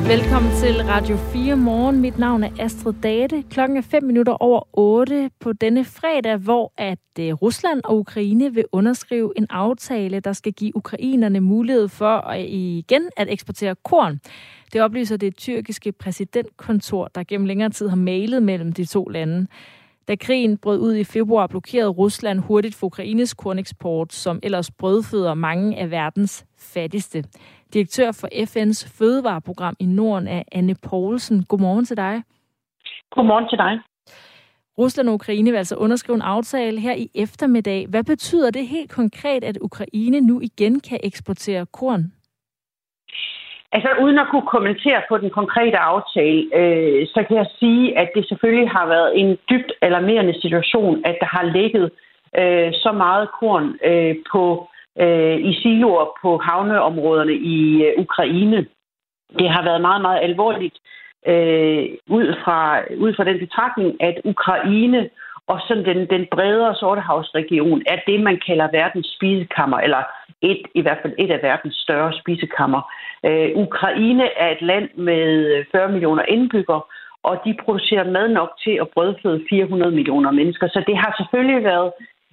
Velkommen til Radio 4 Morgen. Mit navn er Astrid Date. Klokken er 8:05 på denne fredag, hvor Rusland og Ukraine vil underskrive en aftale, der skal give ukrainerne mulighed for igen at eksportere korn. Det oplyser det tyrkiske præsidentkontor, der gennem længere tid har mailet mellem de to lande. Da krigen brød ud i februar, blokerede Rusland hurtigt for Ukraines korneksport, som ellers brødføder mange af verdens fattigste. Direktør for FN's fødevareprogram i Norden er Anne Poulsen. Godmorgen til dig. Godmorgen til dig. Rusland og Ukraine vil altså underskrive en aftale her i eftermiddag. Hvad betyder det helt konkret, at Ukraine nu igen kan eksportere korn? Altså uden at kunne kommentere på den konkrete aftale, så kan jeg sige, at det selvfølgelig har været en dybt alarmerende situation, at der har ligget så meget korn i siloer på havneområderne i Ukraine. Det har været meget, meget alvorligt ud fra den betragtning, at Ukraine og sådan den bredere Sortehavsregion er det, man kalder verdens spisekammer, eller i hvert fald et af verdens større spisekammer. Ukraine er et land med 40 millioner indbyggere, og de producerer mad nok til at brødføde 400 millioner mennesker. Så det har selvfølgelig været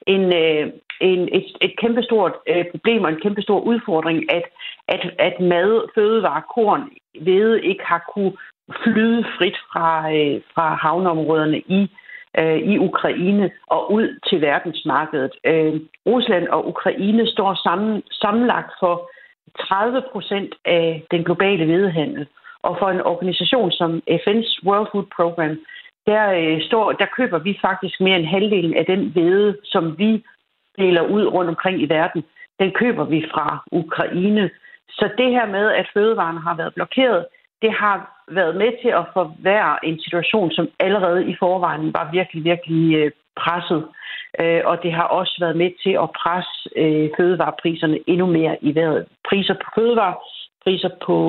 et kæmpestort problem og en kæmpestor udfordring, at mad, fødevarer, korn, hvede ikke har kunne flyde frit fra havneområderne i Ukraine og ud til verdensmarkedet. Rusland og Ukraine står sammenlagt for 30% af den globale hvedehandel. Og for en organisation som FN's World Food Program, der køber vi faktisk mere end halvdelen af den hvede, som vi deler ud rundt omkring i verden. Den køber vi fra Ukraine. Så det her med, at fødevarene har været blokeret, det har været med til at forværre en situation, som allerede i forvejen var virkelig, virkelig presset. Og det har også været med til at presse fødevarepriserne endnu mere i vejret. Priser på fødevarer, priser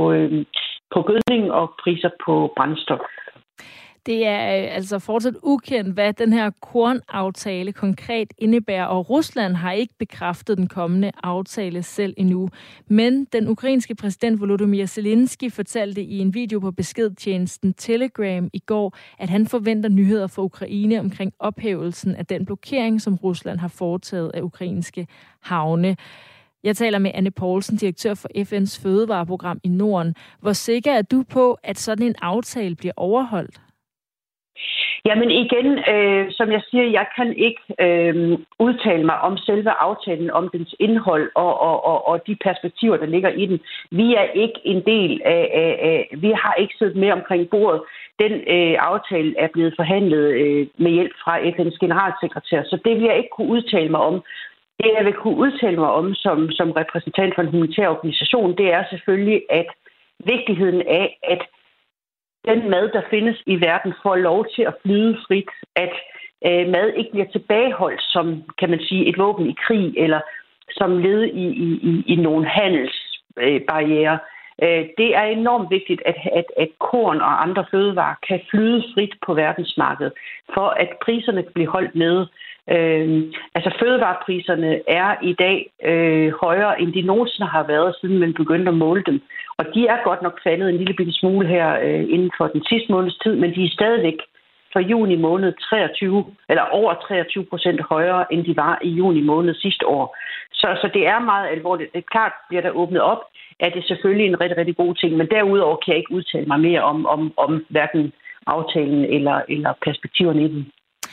på gødning og priser på brændstof. Det er altså fortsat ukendt, hvad den her kornaftale konkret indebærer, og Rusland har ikke bekræftet den kommende aftale selv endnu. Men den ukrainske præsident Volodymyr Zelensky fortalte i en video på beskedtjenesten Telegram i går, at han forventer nyheder fra Ukraine omkring ophævelsen af den blokering, som Rusland har foretaget af ukrainske havne. Jeg taler med Anne Poulsen, direktør for FN's fødevareprogram i Norden. Hvor sikker er du på, at sådan en aftale bliver overholdt? Jamen igen, som jeg siger, jeg kan ikke udtale mig om selve aftalen, om dens indhold og de perspektiver, der ligger i den. Vi er ikke en del af vi har ikke siddet med omkring bordet. Den aftale er blevet forhandlet med hjælp fra FN's generalsekretær, så det vil jeg ikke kunne udtale mig om. Det, jeg vil kunne udtale mig om som repræsentant for en humanitær organisation, det er selvfølgelig, at vigtigheden af, at den mad, der findes i verden, får lov til at flyde frit, at mad ikke bliver tilbageholdt som, kan man sige, et våben i krig, eller som led i nogle handelsbarrierer. Det er enormt vigtigt, at korn og andre fødevarer kan flyde frit på verdensmarkedet, for at priserne kan blive holdt nede. Altså fødevarepriserne er i dag højere, end de nogensinde har været, siden man begyndte at måle dem. Og de er godt nok faldet en lille bitte smule her inden for den sidste måneds tid, men de er stadigvæk for juni måned 23, eller over 23% højere, end de var i juni måned sidste år. Så det er meget alvorligt. Det er klart, bliver der åbnet op, er det selvfølgelig en rigtig, rigtig god ting, men derudover kan jeg ikke udtale mig mere om hverken aftalen eller perspektiverne i den.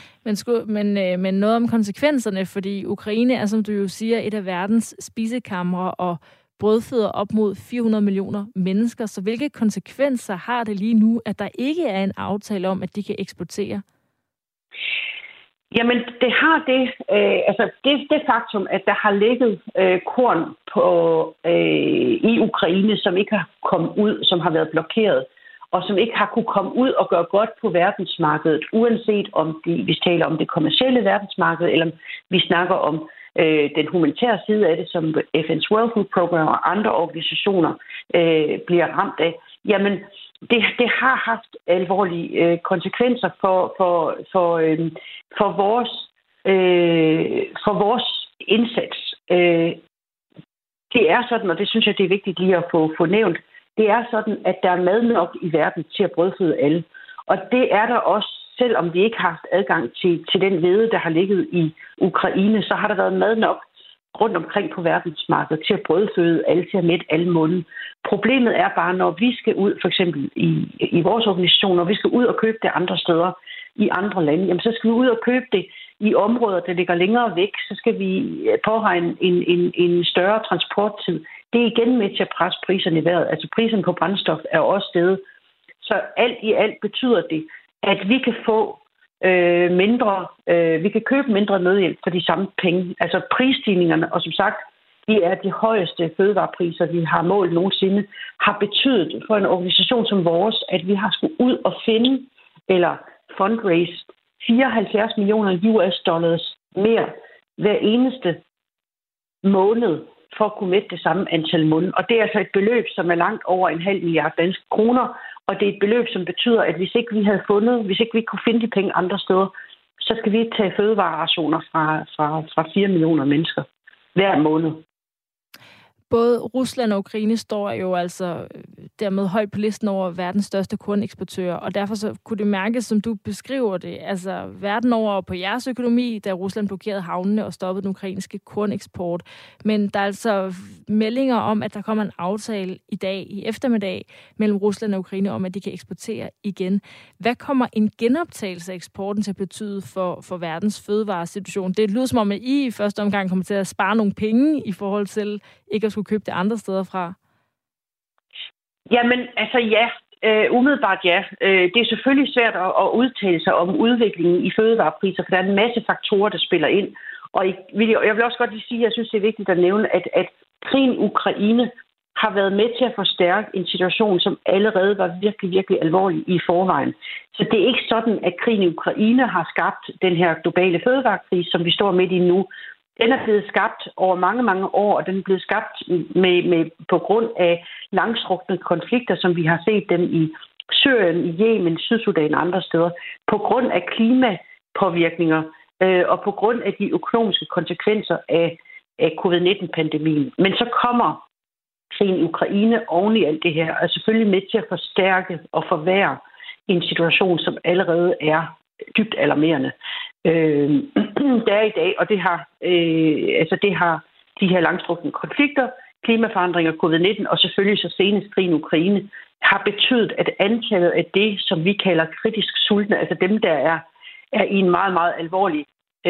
Men noget om konsekvenserne, fordi Ukraine er, som du jo siger, et af verdens spisekamre og brødføder op mod 400 millioner mennesker. Så hvilke konsekvenser har det lige nu, at der ikke er en aftale om, at de kan eksportere? Jamen, det har det faktum, at der har ligget korn i Ukraine, som ikke har kommet ud, som har været blokeret, og som ikke har kunne komme ud og gøre godt på verdensmarkedet, uanset om vi taler om det kommercielle verdensmarked, eller vi snakker om den humanitære side af det, som FN's World Food Program og andre organisationer bliver ramt af. Jamen, det har haft alvorlige konsekvenser for vores indsats. Det er sådan, og det synes jeg, det er vigtigt lige at få nævnt, Det er sådan, at der er mad nok i verden til at brødføde alle. Og det er der også, selvom vi ikke har haft adgang til den hvede, der har ligget i Ukraine, så har der været mad nok rundt omkring på verdensmarkedet til at brødføde alle, til at mætte alle munden. Problemet er bare, når vi skal ud, for eksempel i vores organisation, når vi skal ud og købe det andre steder i andre lande, jamen så skal vi ud og købe det i områder, der ligger længere væk, så skal vi påregne en større transporttid. Det er igen med til at presse priserne i vejret. Altså priserne på brændstof er også steget. Så alt i alt betyder det, at vi kan få vi kan købe mindre nødhjælp for de samme penge. Altså prisstigningerne, og som sagt, de er de højeste fødevarepriser, vi har målt nogensinde, har betydet for en organisation som vores, at vi har skulle ud og finde eller fundraise 74 millioner US$ mere hver eneste måned for at kunne mætte det samme antal munde. Og det er altså et beløb, som er langt over 1,5 milliard danske kroner, og det er et beløb, som betyder, at hvis ikke vi kunne finde de penge andre steder, så skal vi tage fødevarerationer fra 4 millioner mennesker hver måned. Både Rusland og Ukraine står jo altså dermed højt på listen over verdens største korneksportører, og derfor så kunne det mærkes, som du beskriver det, altså verden over på jeres økonomi, da Rusland blokerede havnene og stoppede den ukrainske korneksport. Men der er altså meldinger om, at der kommer en aftale i dag, i eftermiddag, mellem Rusland og Ukraine om, at de kan eksportere igen. Hvad kommer en genoptagelse af eksporten til at betyde for verdens fødevaresituation? Det lyder som om, at I første omgang kommer til at spare nogle penge i forhold til ikke at skulle købe det andre steder fra? Jamen, altså ja. Umiddelbart ja. Det er selvfølgelig svært at udtale sig om udviklingen i fødevarepriser, for der er en masse faktorer, der spiller ind. Og jeg vil også godt lige sige, at jeg synes, det er vigtigt at nævne, at krigen i Ukraine har været med til at forstærke en situation, som allerede var virkelig, virkelig alvorlig i forvejen. Så det er ikke sådan, at krigen i Ukraine har skabt den her globale fødevarekrise, som vi står midt i nu. Den er blevet skabt over mange, mange år, og den er blevet skabt på grund af langstrukne konflikter, som vi har set dem i Syrien, i Yemen, Sydsudan og andre steder, på grund af klimapåvirkninger og på grund af de økonomiske konsekvenser af covid-19-pandemien. Men så kommer krigen i Ukraine oven i alt det her, er selvfølgelig med til at forstærke og forværre en situation, som allerede er dybt alarmerende. Der er i dag, og det har de her langstrukne konflikter, klimaforandringer, covid-19 og selvfølgelig så senest krigen i Ukraine, har betydet, at antallet af det, som vi kalder kritisk sultne, altså dem, der er i en meget, meget alvorlig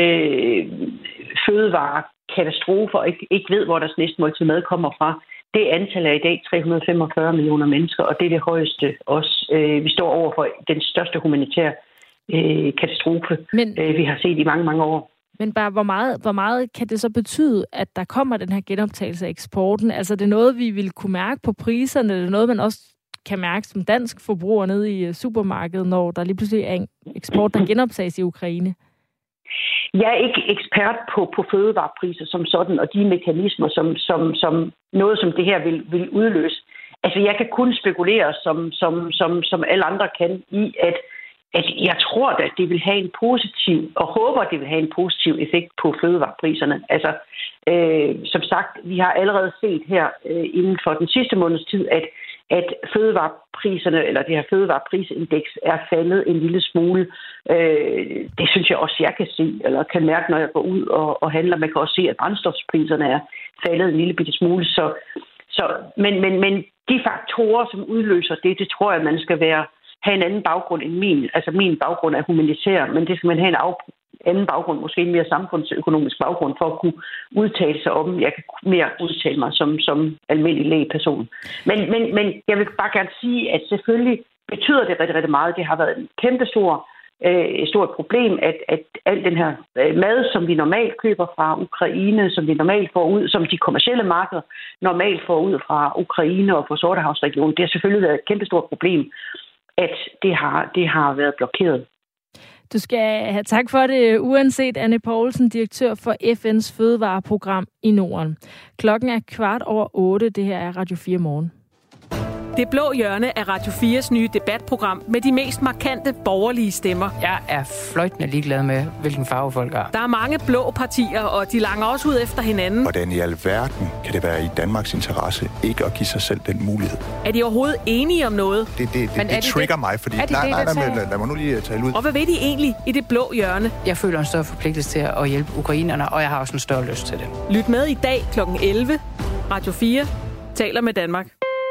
fødevarekatastrofe og ikke ved, hvor deres næste måltid mad kommer fra, det antal er i dag 345 millioner mennesker, og det er det højeste også. Vi står over for den største humanitære katastrofe, vi har set i mange, mange år. Men bare, hvor meget kan det så betyde, at der kommer den her genoptagelse af eksporten? Altså, det er noget, vi vil kunne mærke på priserne, det er noget, man også kan mærke som dansk forbruger nede i supermarkedet, når der lige pludselig er en eksport, der genoptages i Ukraine? Jeg er ikke ekspert på fødevarepriser som sådan, og de mekanismer, som noget som det her vil udløse. Altså, jeg kan kun spekulere, som alle andre kan, i at jeg tror, at det vil have en positiv, og håber, at det vil have en positiv effekt på fødevarepriserne. Altså, som sagt, vi har allerede set her inden for den sidste måneds tid, at fødevarepriserne, eller det her fødevareprisindeks, er faldet en lille smule. Det synes jeg også, jeg kan se, eller kan mærke, når jeg går ud og handler. Man kan også se, at brændstofspriserne er faldet en lille bitte smule. Men de faktorer, som udløser det tror jeg, man skal have en anden baggrund end min. Altså min baggrund er humanitær, men det skal man have en anden baggrund, måske en mere samfundsøkonomisk baggrund, for at kunne udtale sig om. Jeg kan mere udtale mig som almindelig lægeperson. Men jeg vil bare gerne sige, at selvfølgelig betyder det rigtig, rigtig meget. Det har været en kæmpe stort problem, at al den her mad, som vi normalt køber fra Ukraine, som vi normalt får ud, som de kommercielle markeder normalt får ud fra Ukraine og fra Sortehavsregionen, det har selvfølgelig været et kæmpe stort problem, at det har været blokeret. Du skal have tak for det, uanset Anne Poulsen, direktør for FN's fødevareprogram i Norden. Klokken er 7:15. Det her er Radio 4 Morgen. Det blå hjørne er Radio 4's nye debatprogram med de mest markante borgerlige stemmer. Jeg er fløjtende ligeglad med, hvilken farve folk har. Der er mange blå partier, og de langer også ud efter hinanden. Hvordan i alverden kan det være i Danmarks interesse ikke at give sig selv den mulighed? Er de overhovedet enige om noget? Det trigger mig, fordi... Lad mig nu lige tale ud. Og hvad ved de egentlig i det blå hjørne? Jeg føler en større forpligtelse til at hjælpe ukrainerne, og jeg har også en større lyst til det. Lyt med i dag kl. 11. Radio 4 taler med Danmark.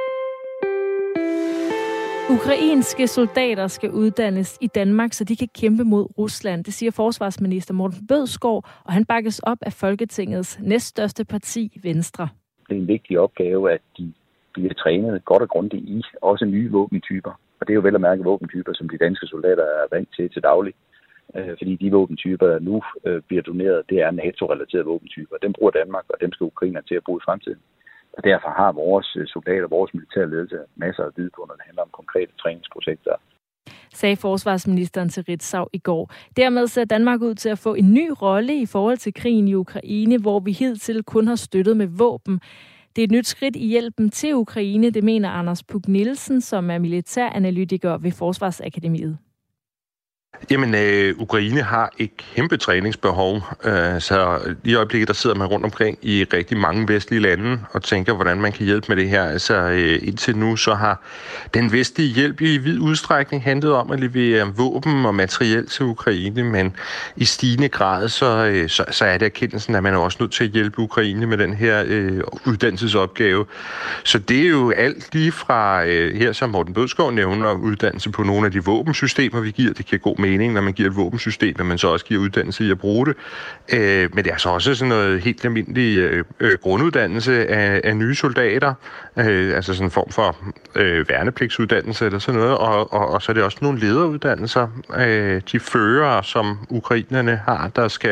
Ukrainske soldater skal uddannes i Danmark, så de kan kæmpe mod Rusland. Det siger forsvarsminister Morten Bødskov, og han bakkes op af Folketingets næststørste parti, Venstre. Det er en vigtig opgave, at de bliver trænet godt og grundigt i også nye våbentyper. Og det er jo vel at mærke våbentyper, som de danske soldater er vant til daglig. Fordi de våbentyper, der nu bliver doneret, det er NATO-relaterede våbentyper. Dem bruger Danmark, og dem skal ukrainerne til at bruge i fremtiden. Og derfor har vores soldater, vores militære ledelse masser af viden på, når det handler om konkrete træningsprojekter. Sagde forsvarsministeren til Ritzau i går. Dermed ser Danmark ud til at få en ny rolle i forhold til krigen i Ukraine, hvor vi hidtil kun har støttet med våben. Det er et nyt skridt i hjælpen til Ukraine, det mener Anders Puk Nielsen, som er militæranalytiker ved Forsvarsakademiet. Jamen, Ukraine har et kæmpe træningsbehov. Så i øjeblikket, der sidder man rundt omkring i rigtig mange vestlige lande og tænker, hvordan man kan hjælpe med det her. Altså, indtil nu, så har den vestlige hjælp i vid udstrækning handlet om at levere våben og materiel til Ukraine, men i stigende grad, så er det erkendelsen, at man er også nødt til at hjælpe Ukraine med den her uddannelsesopgave. Så det er jo alt lige fra, her som Morten Bødskov nævner, uddannelse på nogle af de våbensystemer, vi giver. Det kan god mening, når man giver et våbensystem, men man så også giver uddannelse i at bruge det. Men det er så også sådan noget helt almindelig grunduddannelse af nye soldater, altså sådan en form for værnepligtsuddannelse eller sådan noget, og så er det også nogle lederuddannelser. De førere, som ukrainerne har,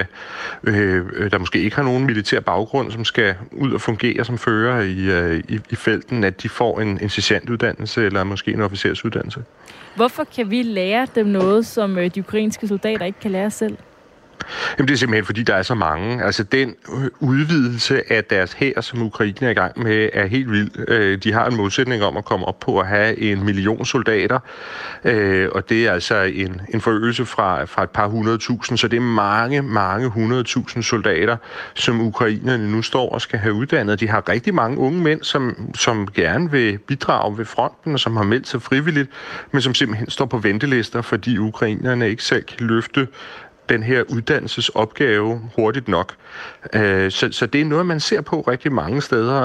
der måske ikke har nogen militær baggrund, som skal ud og fungere som fører i felten, at de får en sergeantuddannelse eller måske en officersuddannelse. Hvorfor kan vi lære dem noget, som de ukrainske soldater ikke kan lære selv? Jamen, det er simpelthen, fordi der er så mange. Altså, den udvidelse af deres hær, som Ukraine er i gang med, er helt vild. De har en målsætning om at komme op på at have 1 million soldater, og det er altså en forøgelse fra et par 100.000, så det er mange 100.000 soldater, som ukrainerne nu står og skal have uddannet. De har rigtig mange unge mænd, som gerne vil bidrage ved fronten, og som har meldt sig frivilligt, men som simpelthen står på ventelister, fordi ukrainerne ikke selv kan løfte den her uddannelsesopgave hurtigt nok. Så det er noget, man ser på rigtig mange steder,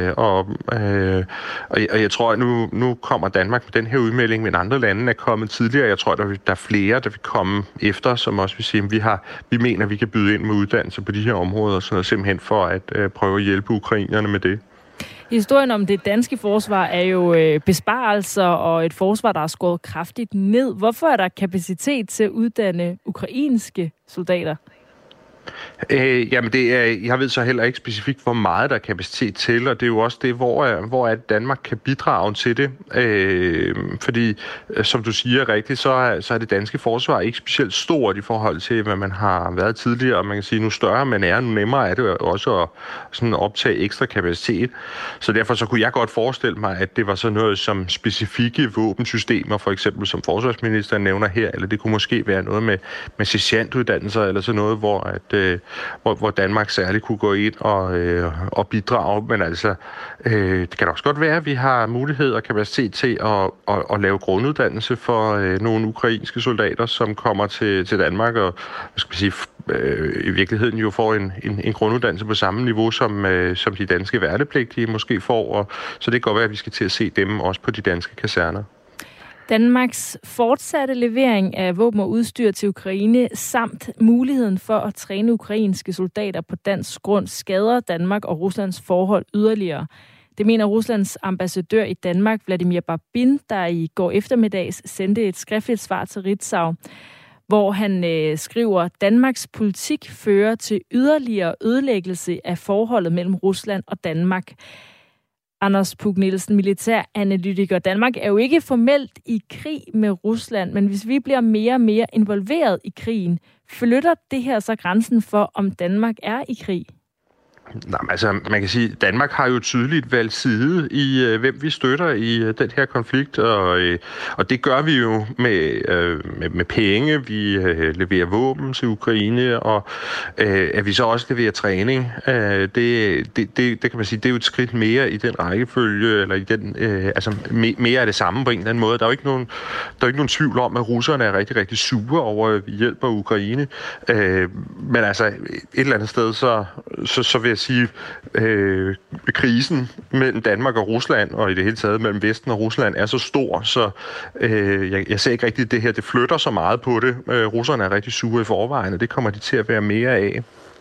og jeg tror, at nu kommer Danmark med den her udmelding, men andre lande er kommet tidligere. Jeg tror, der er flere, der vil komme efter, som også vil sige, at vi mener, at vi kan byde ind med uddannelse på de her områder, så simpelthen for at prøve at hjælpe ukrainerne med det. Historien om det danske forsvar er jo besparelser og et forsvar, der er skåret kraftigt ned. Hvorfor er der kapacitet til at uddanne ukrainske soldater? Jamen, jeg ved så heller ikke specifikt, hvor meget der er kapacitet til, og det er jo også det, hvor Danmark kan bidrage til det. Fordi, som du siger rigtigt, så er det danske forsvar ikke specielt stort i forhold til, hvad man har været tidligere, og man kan sige, nu større man er, nu nemmere er det også at sådan optage ekstra kapacitet. Så derfor så kunne jeg godt forestille mig, at det var sådan noget som specifikke våbensystemer, for eksempel som forsvarsministeren nævner her, eller det kunne måske være noget med sergeantuddannelser, eller sådan noget, hvor Danmark særligt kunne gå ind og bidrage. Men altså, det kan også godt være, at vi har mulighed og kapacitet til at lave grunduddannelse for nogle ukrainske soldater, som kommer til Danmark og i virkeligheden jo får en grunduddannelse på samme niveau, som de danske værnepligtige måske får. Og så det kan godt være, at vi skal til at se dem også på de danske kaserner. Danmarks fortsatte levering af våben og udstyr til Ukraine samt muligheden for at træne ukrainske soldater på dansk grund skader Danmark og Ruslands forhold yderligere. Det mener Ruslands ambassadør i Danmark, Vladimir Babin, der i går eftermiddags sendte et skriftligt svar til Ritzau, hvor han skriver, Danmarks politik fører til yderligere ødelæggelse af forholdet mellem Rusland og Danmark. Anders Puk Nielsen, militæranalytiker. Danmark er jo ikke formelt i krig med Rusland, men hvis vi bliver mere og mere involveret i krigen, flytter det her så grænsen for, om Danmark er i krig? Nej, altså man kan sige, at Danmark har jo tydeligt valgt side i, hvem vi støtter i den her konflikt, og det gør vi jo med penge. Vi leverer våben til Ukraine, og at vi så også leverer træning. Det kan man sige, det er jo et skridt mere i den rækkefølge, eller i den, mere af det samme på en eller anden måde. Der er jo ikke nogen tvivl om, at russerne er rigtig, rigtig sure over, at vi hjælper Ukraine. Men altså, et eller andet sted, så vil jeg sige, krisen mellem Danmark og Rusland, og i det hele taget mellem Vesten og Rusland, er så stor, så jeg ser ikke rigtigt, at det her det flytter så meget på det. Russerne er rigtig sure i forvejen, og det kommer de til at være mere af.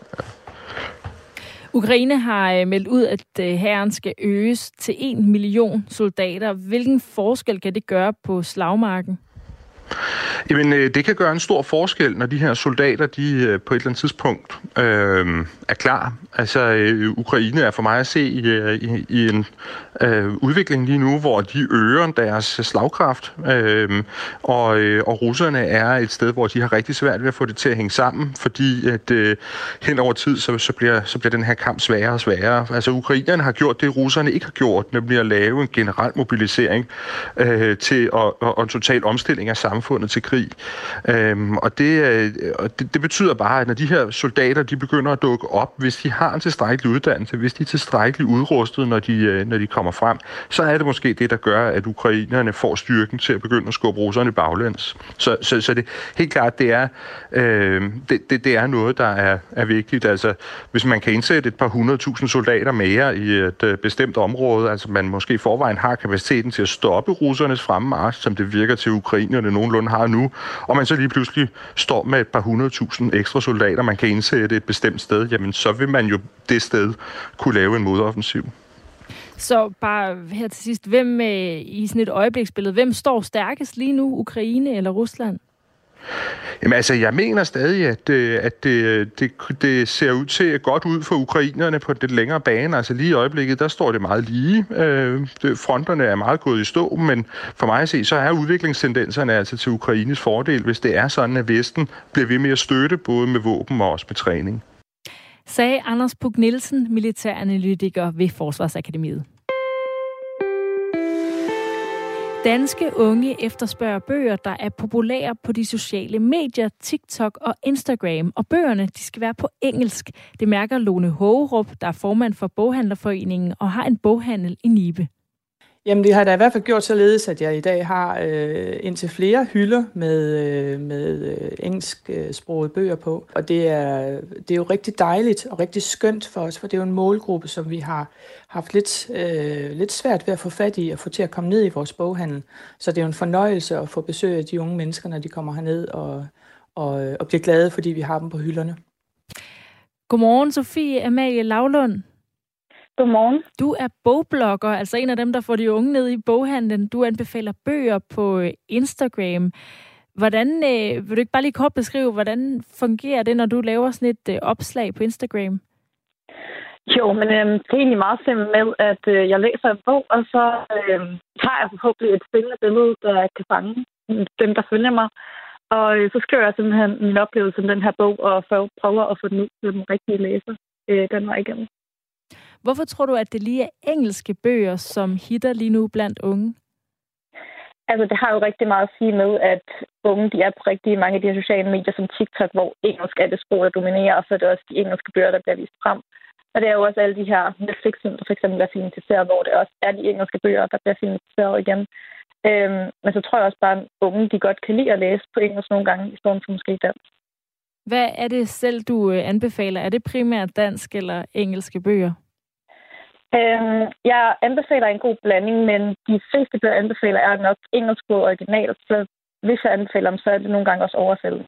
Ukraine har meldt ud, at hæren skal øges til 1 million soldater. Hvilken forskel kan det gøre på slagmarken? Jamen, det kan gøre en stor forskel, når de her soldater, de på et eller andet tidspunkt er klar. Altså, Ukraine er for mig at se i en udvikling lige nu, hvor de øger deres slagkraft, og russerne er et sted, hvor de har rigtig svært ved at få det til at hænge sammen, fordi at hen over tid, så bliver den her kamp sværere og sværere. Altså, ukrainerne har gjort det, russerne ikke har gjort, nemlig at lave en generel mobilisering til og en total omstilling af samfundet til krig. Og det betyder bare, at når de her soldater, de begynder at dukke op, hvis de har en tilstrækkelig uddannelse, hvis de er tilstrækkeligt udrustet, når de kommer frem, så er det måske det, der gør, at ukrainerne får styrken til at begynde at skubbe russerne baglæns. Så det helt klart, det er noget, der er vigtigt. Altså, hvis man kan indsætte et par 100.000 soldater mere i et bestemt område, altså man måske i forvejen har kapaciteten til at stoppe russernes fremmarch, som det virker til ukrainerne nogenlunde har nu, og man så lige pludselig står med et par 100.000 ekstra soldater, man kan indsætte et bestemt sted, jamen så vil man jo det sted kunne lave en modoffensiv. Så bare her til sidst, hvem i sådan et øjebliksbillede, hvem står stærkest lige nu, Ukraine eller Rusland? Jamen altså, jeg mener stadig, at det ser ud til godt ud for ukrainerne på den længere bane. Altså lige i øjeblikket, der står det meget lige. Fronterne er meget gået i stå, men for mig at se, så er udviklingstendenserne altså til Ukraines fordel, hvis det er sådan, at Vesten bliver ved med at støtte, både med våben og også med træning. Sagde Anders Puk Nielsen, militæranalytiker ved Forsvarsakademiet. Danske unge efterspørger bøger, der er populære på de sociale medier, TikTok og Instagram. Og bøgerne, de skal være på engelsk. Det mærker Lone Hågerup, der er formand for Boghandlerforeningen og har en boghandel i Nibe. Jamen, det har da i hvert fald gjort således, at jeg i dag har indtil flere hylder med engelsksprogede bøger på. Og det er jo rigtig dejligt og rigtig skønt for os, for det er jo en målgruppe, som vi har haft lidt svært ved at få fat i og få til at komme ned i vores boghandel. Så det er jo en fornøjelse at få besøg af de unge mennesker, når de kommer herned og bliver glade, fordi vi har dem på hylderne. Godmorgen, Sofie Amalie Lavlund. Godmorgen. Du er bogblogger, altså en af dem, der får de unge ned i boghandlen. Du anbefaler bøger på Instagram. Vil du ikke bare lige kort beskrive, hvordan fungerer det, når du laver sådan et opslag på Instagram? Jo, men det er egentlig meget simpelt med, at jeg læser en bog, og så tager jeg forhåbentlig et spændende billede, der kan fange dem, der følger mig. Og så skriver jeg simpelthen min oplevelse om den her bog, og prøver at få den ud til den rigtige læser den vej igennem. Hvorfor tror du, at det lige er engelske bøger, som hitter lige nu blandt unge? Altså, det har jo rigtig meget at sige med, at unge de er på rigtig mange af de her sociale medier som TikTok, hvor engelsk er det sprog, der dominerer, og så er det også de engelske bøger, der bliver vist frem. Og det er jo også alle de her Netflix-film, der for eksempel er filmatiseret, hvor det også er de engelske bøger, der bliver filmatiseret igen. Men så tror jeg også bare, at unge de godt kan lide at læse på engelsk nogle gange, i stedet for måske dansk. Hvad er det selv, du anbefaler? Er det primært dansk eller engelske bøger? Jeg anbefaler en god blanding, men de fleste bøger anbefaler er nok engelsk på original, så hvis jeg anbefaler dem, så er det nogle gange også oversat.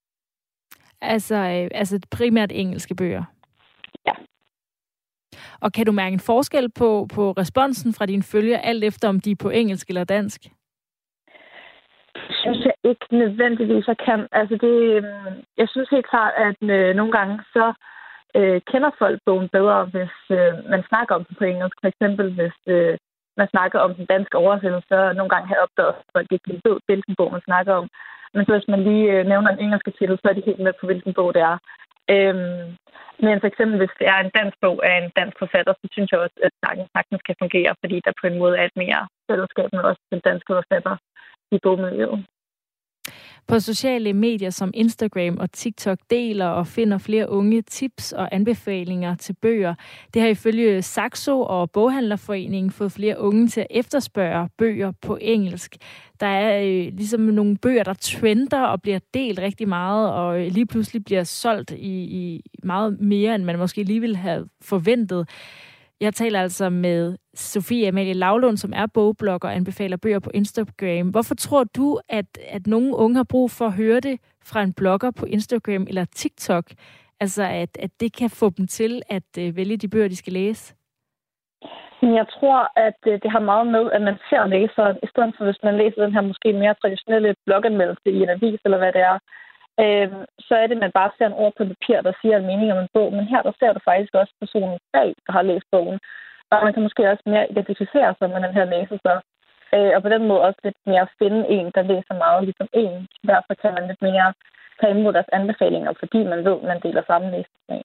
Altså primært engelske bøger? Ja. Og kan du mærke en forskel på responsen fra dine følgere, alt efter om de er på engelsk eller dansk? Jeg synes jeg ikke nødvendigvis, jeg kan. Altså jeg synes helt klart, at nogle gange så kender folk bogen bedre, hvis man snakker om den på engelsk. For eksempel, hvis man snakker om den danske oversættelse, så nogle gange har jeg opdaget, at folk ikke lige ved, hvilken bog man snakker om. Men så hvis man lige nævner en engelsk titel, så er de helt med på, hvilken bog det er. Men for eksempel, hvis det er en dansk bog af en dansk forfatter, så synes jeg også, at sagtens kan fungere, fordi der på en måde er et mere fællesskab med også den danske forfatter i bogmiljøet. På sociale medier som Instagram og TikTok deler og finder flere unge tips og anbefalinger til bøger. Det har ifølge Saxo og Boghandlerforeningen fået flere unge til at efterspørge bøger på engelsk. Der er ligesom nogle bøger, der trender og bliver delt rigtig meget, og lige pludselig bliver solgt i meget mere, end man måske lige ville have forventet. Jeg taler altså med Sofie Amalie Laulund, som er bogblogger og anbefaler bøger på Instagram. Hvorfor tror du, at nogle unge har brug for at høre det fra en blogger på Instagram eller TikTok? Altså, at det kan få dem til at vælge de bøger, de skal læse? Jeg tror, at det har meget med, at man ser læseren, i stedet for hvis man læser den her måske mere traditionelle bloganmeldelse i en avis, eller hvad det er, så er det, at man bare ser en ord på papir, der siger en mening om en bog. Men her, der ser du faktisk også personen bag, der har læst bogen. Og man kan måske også mere identificere sig med den her læser. Og på den måde også lidt mere finde en, der læser meget ligesom en. Derfor kan man lidt mere tage imod deres anbefalinger, fordi man ved, at man deler samme læsning.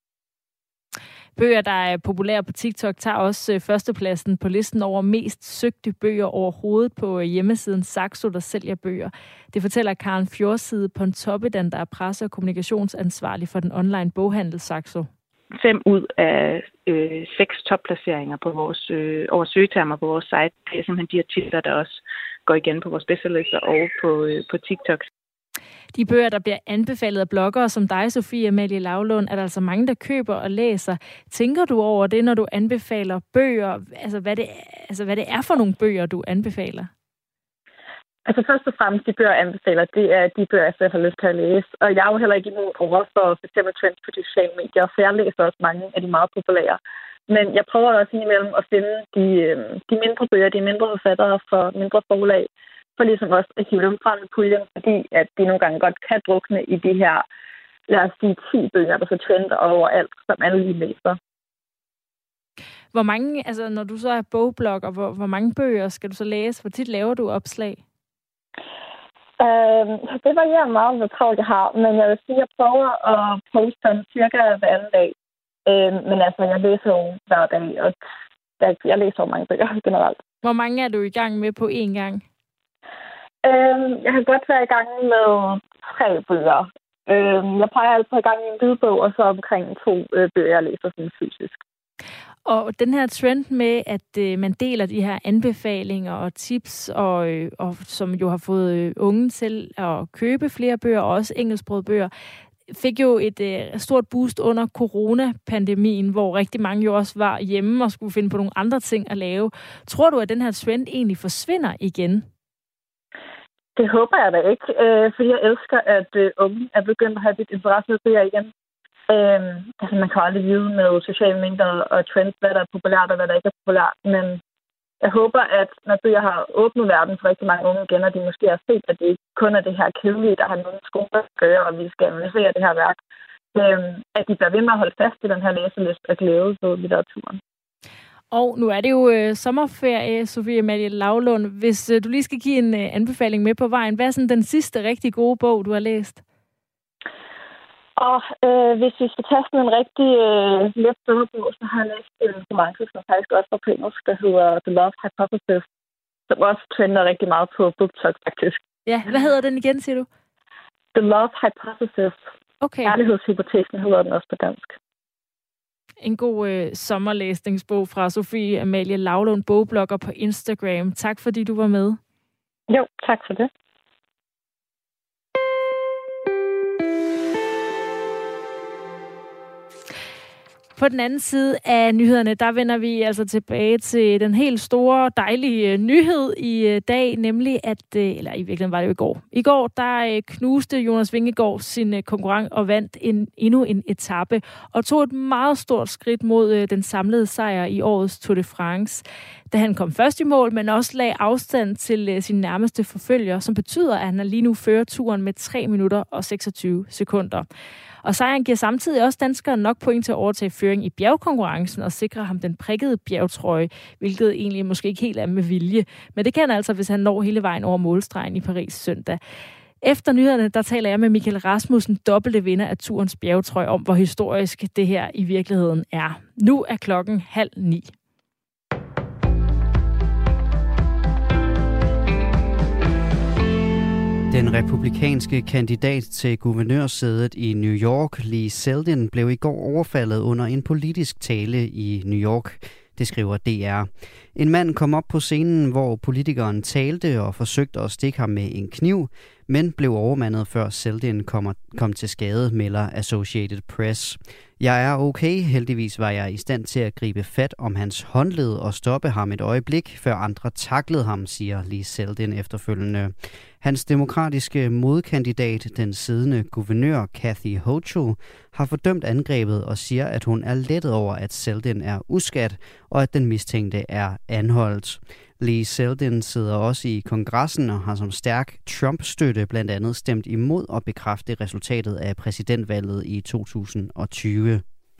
Bøger, der er populære på TikTok, tager også førstepladsen på listen over mest søgte bøger overhovedet på hjemmesiden Saxo, der sælger bøger. Det fortæller Karen Fjordside Pontoppidan, der er presse- og kommunikationsansvarlig for den online boghandel Saxo. 5 ud af 6 topplaceringer på vores over søgetermer på vores site. Det er simpelthen de artikler, der også går igen på vores bestsellerlister og på TikTok. De bøger, der bliver anbefalet af bloggere som dig, Sofie Amalie Laulund, er der altså mange, der køber og læser. Tænker du over det, når du anbefaler bøger? Altså, hvad det er for nogle bøger, du anbefaler? Altså først og fremmest, de bøger, jeg anbefaler, det er de bøger, jeg selv har lyst til at læse. Og jeg er jo heller ikke imod over for eksempel trends på de sociale medier, for jeg læser også mange af de meget populære. Men jeg prøver også indimellem at finde de mindre bøger, de mindre forfattere for mindre forlag, for ligesom også at hive dem frem i puljen, fordi at de nogle gange godt kan drukne i de her, lad os sige, 10 bøger, der så trender overalt, som alle lige læser. Hvor mange, altså når du så er bogblogger, hvor mange bøger skal du så læse? Hvor tit laver du opslag? Det varierer meget, hvor travlt jeg har, men jeg vil sige, at jeg prøver at poste cirka hver anden dag. Men altså, jeg læser jo hver dag, og jeg læser jo mange bøger generelt. Hvor mange er du i gang med på én gang? Jeg kan godt være i gang med 3 bøger. Jeg plejer altid i gang i en lydbog, og så omkring 2 bøger, jeg læser sådan fysisk. Og den her trend med, at man deler de her anbefalinger og tips, og som jo har fået unge til at købe flere bøger, og også engelsksprogede bøger, fik jo et stort boost under coronapandemien, hvor rigtig mange jo også var hjemme og skulle finde på nogle andre ting at lave. Tror du, at den her trend egentlig forsvinder igen? Det håber jeg da ikke, fordi jeg elsker, at unge er begyndt at have lidt interesse for bøger igen. Altså man kan aldrig vide med sociale medier og trends, hvad der er populært og hvad der ikke er populært, men jeg håber, at når bøger har åbnet verden for rigtig mange unge igen, og de måske har set, at det ikke kun er det her kedelige, der har nogen skole at gøre, og vi skal analysere det her værk, at de bliver ved med at holde fast i den her læseliste og glæde ved litteraturen. Og nu er det jo sommerferie, Sofie Amalie Laulund. Hvis du lige skal give en anbefaling med på vejen, hvad er sådan den sidste rigtig gode bog, du har læst? Og hvis vi skal tage sådan en rigtig let bog, så har jeg læst en romance, som faktisk også var på engelsk, der hedder The Love Hypothesis, som også trender rigtig meget på BookTok, faktisk. Ja, hvad hedder den igen, siger du? The Love Hypothesis. Okay. Kærlighedshypotesen hedder den også på dansk. En god sommerlæsningsbog fra Sofie Amalie Laulund, bogblogger på Instagram. Tak fordi du var med. Jo, tak for det. På den anden side af nyhederne, der vender vi altså tilbage til den helt store, dejlige nyhed i dag, nemlig at, eller i virkeligheden var det jo i går. I går, der knuste Jonas Vingegaard sin konkurrent og vandt endnu en etape, og tog et meget stort skridt mod den samlede sejr i årets Tour de France. Da han kom først i mål, men også lagde afstand til sin nærmeste forfølger, som betyder, at han lige nu fører turen med 3 minutter og 26 sekunder. Og sejren giver samtidig også danskeren nok point til at overtage føring i bjergkonkurrencen og sikre ham den prikkede bjergtrøje, hvilket egentlig måske ikke helt er med vilje. Men det kan han altså, hvis han når hele vejen over målstregen i Paris søndag. Efter nyhederne, der taler jeg med Michael Rasmussen, dobbelte vinder af Turens bjergetrøje, om hvor historisk det her i virkeligheden er. Nu er klokken 8:30. Den republikanske kandidat til guvernørsædet i New York, Lee Zeldin, blev i går overfaldet under en politisk tale i New York. Det skriver DR. En mand kom op på scenen, hvor politikeren talte og forsøgte at stikke ham med en kniv, men blev overmandet før Zeldin kom til skade, melder Associated Press. Jeg er okay. Heldigvis var jeg i stand til at gribe fat om hans håndled og stoppe ham et øjeblik, før andre taklede ham, siger Lee Zeldin efterfølgende. Hans demokratiske modkandidat, den siddende guvernør Kathy Hochul, har fordømt angrebet og siger, at hun er lettet over, at Zeldin er uskadt, og at den mistænkte er anholdt. Lee Zeldin sidder også i kongressen og har som stærk Trump-støtte blandt andet stemt imod at bekræfte resultatet af præsidentvalget i 2020.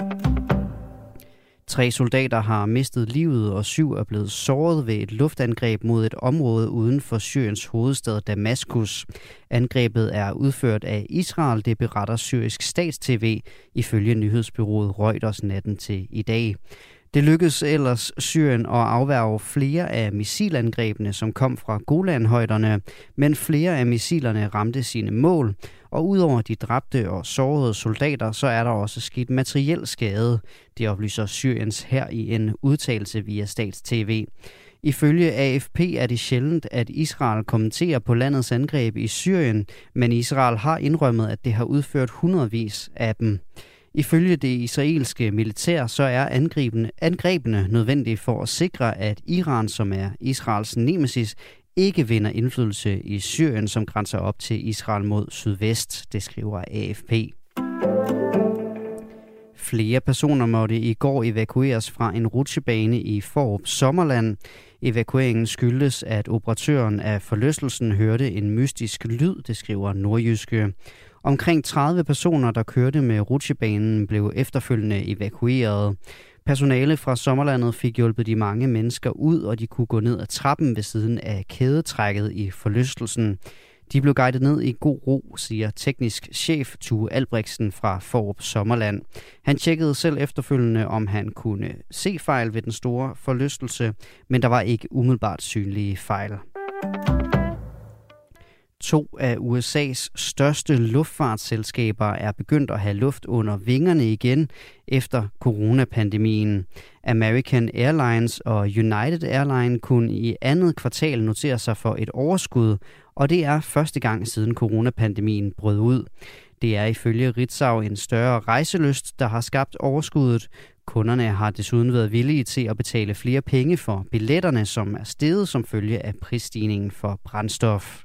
3 soldater har mistet livet, og 7 er blevet såret ved et luftangreb mod et område uden for Syriens hovedstad Damaskus. Angrebet er udført af Israel, det beretter syrisk stats-TV, ifølge nyhedsbureauet Reuters natten til i dag. Det lykkedes ellers Syrien at afværge flere af missilangrebene, som kom fra Golanhøjderne, men flere af missilerne ramte sine mål, og udover de dræbte og sårede soldater, så er der også sket materiel skade. Det oplyser Syriens hær i en udtalelse via stats-TV. Ifølge AFP er det sjældent, at Israel kommenterer på landets angreb i Syrien, men Israel har indrømmet, at det har udført hundredvis af dem. Ifølge det israelske militær, så er angrebene nødvendige for at sikre, at Iran, som er Israels nemesis, ikke vinder indflydelse i Syrien, som grænser op til Israel mod sydvest, det skriver AFP. Flere personer måtte i går evakueres fra en rutsjebane i Fårup Sommerland. Evakueringen skyldes, at operatøren af forlystelsen hørte en mystisk lyd, det skriver Nordjyske. Omkring 30 personer, der kørte med rutsjebanen, blev efterfølgende evakueret. Personale fra Sommerlandet fik hjulpet de mange mennesker ud, og de kunne gå ned ad trappen ved siden af kædetrækket i forlystelsen. De blev guidet ned i god ro, siger teknisk chef Tue Albrechtsen fra Fårup Sommerland. Han tjekkede selv efterfølgende, om han kunne se fejl ved den store forlystelse, men der var ikke umiddelbart synlige fejl. 2 af USA's største luftfartsselskaber er begyndt at have luft under vingerne igen efter coronapandemien. American Airlines og United Airlines kunne i andet kvartal notere sig for et overskud, og det er første gang siden coronapandemien brød ud. Det er ifølge Ritzau en større rejselyst, der har skabt overskuddet. Kunderne har desuden været villige til at betale flere penge for billetterne, som er steget som følge af prisstigningen for brændstof.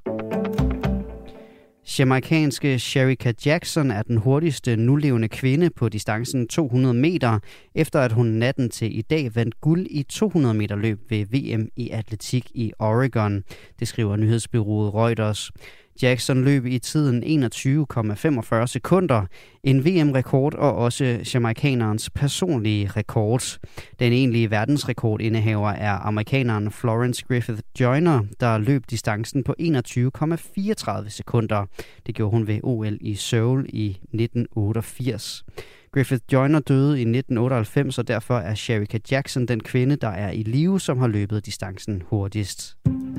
Jamaicanske Shericka Jackson er den hurtigste nulevende kvinde på distancen 200 meter, efter at hun natten til i dag vandt guld i 200 meter løb ved VM i atletik i Oregon. Det skriver nyhedsbureauet Reuters. Jackson løb i tiden 21,45 sekunder, en VM-rekord og også jamaicanerens personlige rekord. Den egentlige verdensrekordindehaver er amerikaneren Florence Griffith Joyner, der løb distancen på 21,34 sekunder. Det gjorde hun ved OL i Seoul i 1988. Griffith Joyner døde i 1998, og derfor er Shericka Jackson den kvinde, der er i live, som har løbet distancen hurtigst.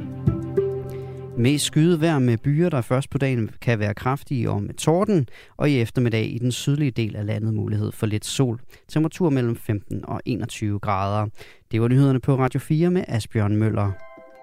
Mest skydevejr med byer, der først på dagen kan være kraftige og med torden, og i eftermiddag i den sydlige del af landet mulighed for lidt sol. Temperatur mellem 15 og 21 grader. Det var nyhederne på Radio 4 med Asbjørn Møller.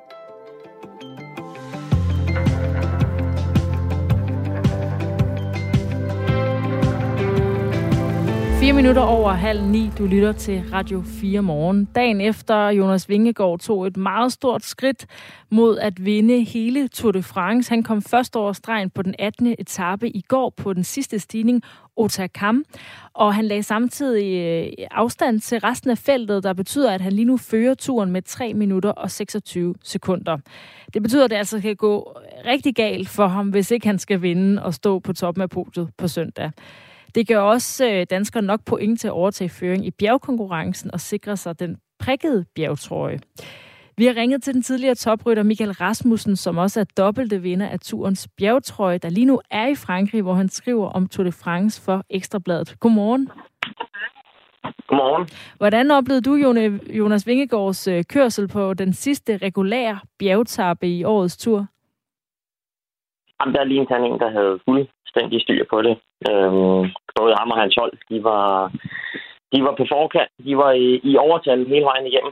Minutter over 8:30. Du lytter til Radio 4 morgen. Dagen efter Jonas Vingegaard tog et meget stort skridt mod at vinde hele Tour de France. Han kom først over stregen på den 18. etape i går på den sidste stigning, Otakam. Og han lagde samtidig afstand til resten af feltet, der betyder, at han lige nu fører turen med 3 minutter og 26 sekunder. Det betyder, at det altså kan gå rigtig galt for ham, hvis ikke han skal vinde og stå på toppen af podiet på søndag. Det gør også danskere nok point til at overtage føring i bjergkonkurrencen og sikre sig den prikkede bjergtrøje. Vi har ringet til den tidligere toprytter Michael Rasmussen, som også er dobbelte vinder af turens bjergtrøje, der lige nu er i Frankrig, hvor han skriver om Tour de France for Ekstrabladet. Godmorgen. Godmorgen. Hvordan oplevede du, Jonas Vingegaards kørsel på den sidste regulære bjergetape i årets tur? Jamen, der lignede han en, der havde fuldstændig styr på det. Både ham og hans hold, de var på forkant. De var i overtal hele vejen igennem.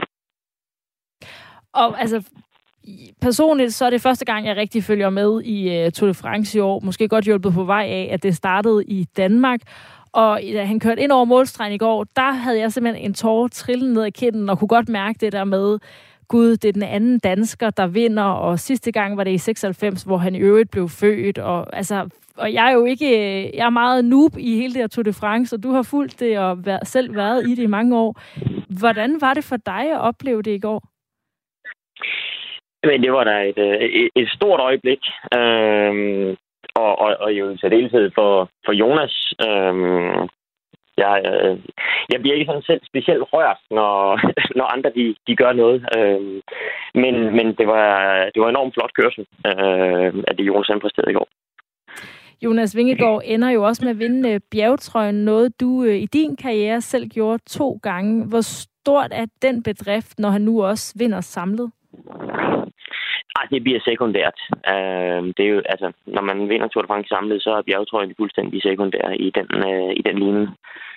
Og altså, personligt så er det første gang, jeg rigtig følger med i Tour de France i år. Måske godt hjulpet på vej af, at det startede i Danmark. Og da han kørte ind over målstregen i går, der havde jeg simpelthen en tåre trillende ned ad kinden, og kunne godt mærke det der med, gud, det er den anden dansker, der vinder, og sidste gang var det i 96, hvor han i øvrigt blev født. Og jeg er jo ikke, jeg er meget noob i hele det her Tour de France, og du har fulgt det og selv været i det i mange år. Hvordan var det for dig at opleve det i går? Men det var da et stort øjeblik. Og jo i særdeleshed for Jonas. Jeg bliver ikke sådan selv specielt rørt, når andre de gør noget. Men det var enormt flot kørsel, at det Jonas han præsterede i går. Jonas Vingegaard ender jo også med at vinde bjergtrøjen, noget du i din karriere selv gjorde 2 gange. Hvor stort er den bedrift, når han nu også vinder samlet? Det bliver sekundært. Det er jo, altså, når man vinder Tour de France samlet, så er bjergtrøjen fuldstændig sekundær i den linje.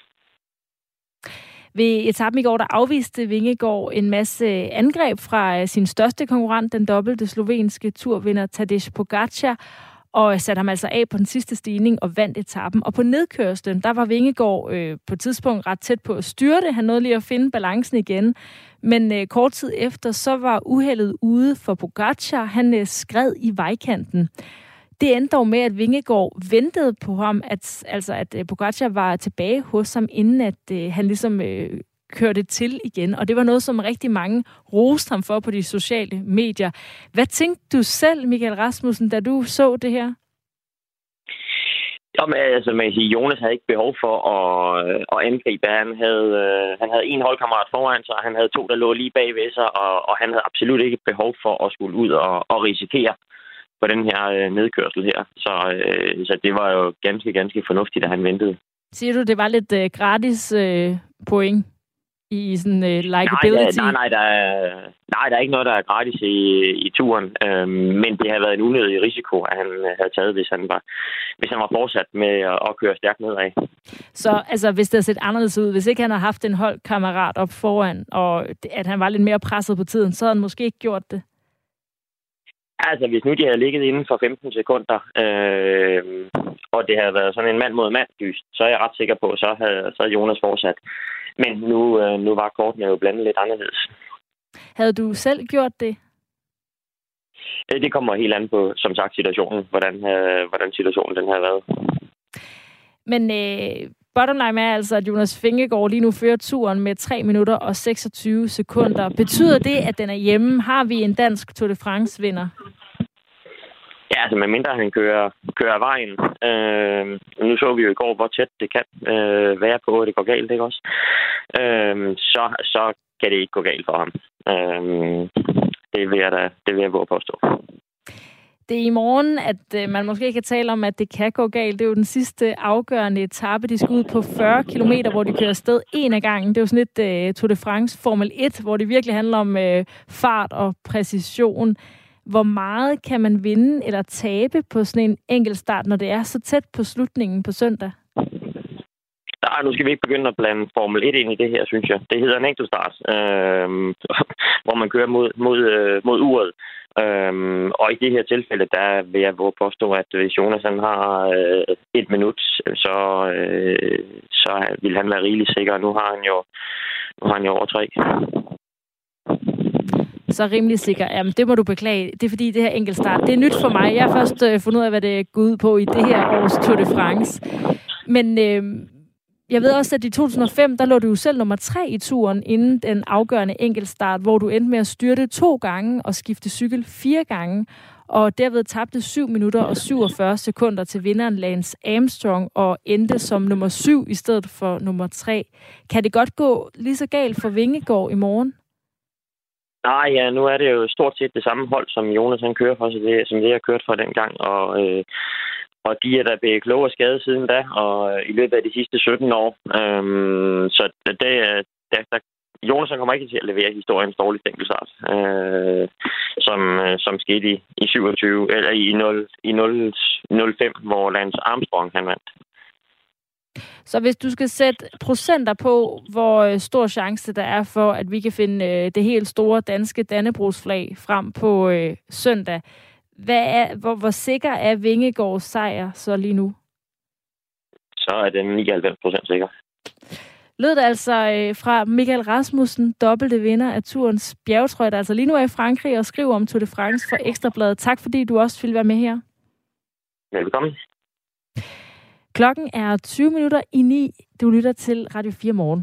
Ved etappen i går, der afviste Vingegaard en masse angreb fra sin største konkurrent, den dobbelte slovenske turvinder Tadej Pogačar, og satte ham altså af på den sidste stigning og vandt etappen. Og på nedkørslen, der var Vingegaard på et tidspunkt ret tæt på at styrte. Han nåede lige at finde balancen igen. Men kort tid efter, så var uheldet ude for Pogačar. Han skred i vejkanten. Det endte dog med, at Vingegaard ventede på ham, at Pogačar var tilbage hos ham, inden at han ligesom kørte til igen. Og det var noget, som rigtig mange roste ham for på de sociale medier. Hvad tænkte du selv, Michael Rasmussen, da du så det her? Jamen, altså, man kan sige, Jonas havde ikke behov for at angribe. Han havde en holdkammerat foran sig, og han havde 2, der lå lige bagved sig, og han havde absolut ikke behov for at skulle ud og risikere på den her nedkørsel her. Så det var jo ganske, ganske fornuftigt, at han ventede. Siger du, det var lidt gratis point i sådan likability? Nej, der er ikke noget, der er gratis i turen. Men det har været en unødig risiko, at han havde taget, hvis han var fortsat med at køre stærkt nedad. Så altså, hvis det havde set anderledes ud, hvis ikke han havde haft en holdkammerat op foran, og at han var lidt mere presset på tiden, så havde han måske ikke gjort det? Altså, hvis nu de havde ligget inden for 15 sekunder, og det havde været sådan en mand mod mand dyst, så er jeg ret sikker på, så havde Jonas fortsat. Men nu var kortene jo blandet lidt anderledes. Havde du selv gjort det? Det kommer helt an på, som sagt, situationen, hvordan situationen den har været. Men bottom line er altså, at Jonas Vingegaard lige nu fører turen med 3 minutter og 26 sekunder. Betyder det, at den er hjemme? Har vi en dansk Tour de France-vinder? Ja, altså medmindre han kører vejen. Nu så vi jo i går, hvor tæt det kan være på, at det går galt, ikke også? Så kan det ikke gå galt for ham. Det vil jeg våge påstå. Det er i morgen, at man måske kan tale om, at det kan gå galt. Det er jo den sidste afgørende etape. De skal ud på 40 kilometer, hvor de kører afsted en af gangen. Det er jo sådan et Tour de France Formel 1, hvor det virkelig handler om fart og præcision. Hvor meget kan man vinde eller tabe på sådan en enkeltstart, når det er så tæt på slutningen på søndag? Nej, nu skal vi ikke begynde at blande Formel 1 ind i det her, synes jeg. Det hedder en enkeltstart, hvor man kører mod uret. Og i det her tilfælde, der vil jeg våge påstå, at hvis Jonas han har 1 minut, så vil han være rigelig sikker. Nu har han jo over 3. Så rimelig sikker. Jamen, det må du beklage. Det er fordi, det her enkeltstart, det er nyt for mig. Jeg har først fundet ud af, hvad det går ud på i det her års Tour de France. Men jeg ved også, at i 2005, der lå du jo selv nummer 3 i turen, inden den afgørende enkeltstart, hvor du endte med at styrte 2 gange og skifte cykel 4 gange. Og derved tabte 7 minutter og 47 sekunder til vinderen Lance Armstrong og endte som nummer 7 i stedet for nummer 3. Kan det godt gå lige så galt for Vingegaard i morgen? Nej, ja, nu er det jo stort set det samme hold, som Jonas han kører for, som det jeg kørt for dengang, og de er da blevet kloge og skade siden da, og i løbet af de sidste 17 år. Så Jonas kommer ikke til at levere historiens dårligste enkeltstart, som skete i 27 eller i 05, hvor Lance Armstrong han vandt. Så hvis du skal sætte procenter på, hvor stor chance der er for, at vi kan finde det helt store danske Dannebrogsflag frem på søndag, hvor sikker er Vingegaards sejr så lige nu? Så er den 99% sikker. Lød det altså fra Michael Rasmussen, dobbelte vinder af turens bjergetrøje, der altså lige nu er i Frankrig og skriver om Tour de France for Ekstrabladet. Tak fordi du også ville være med her. Velkommen. Klokken er 8:20. Du lytter til Radio 4 Morgen.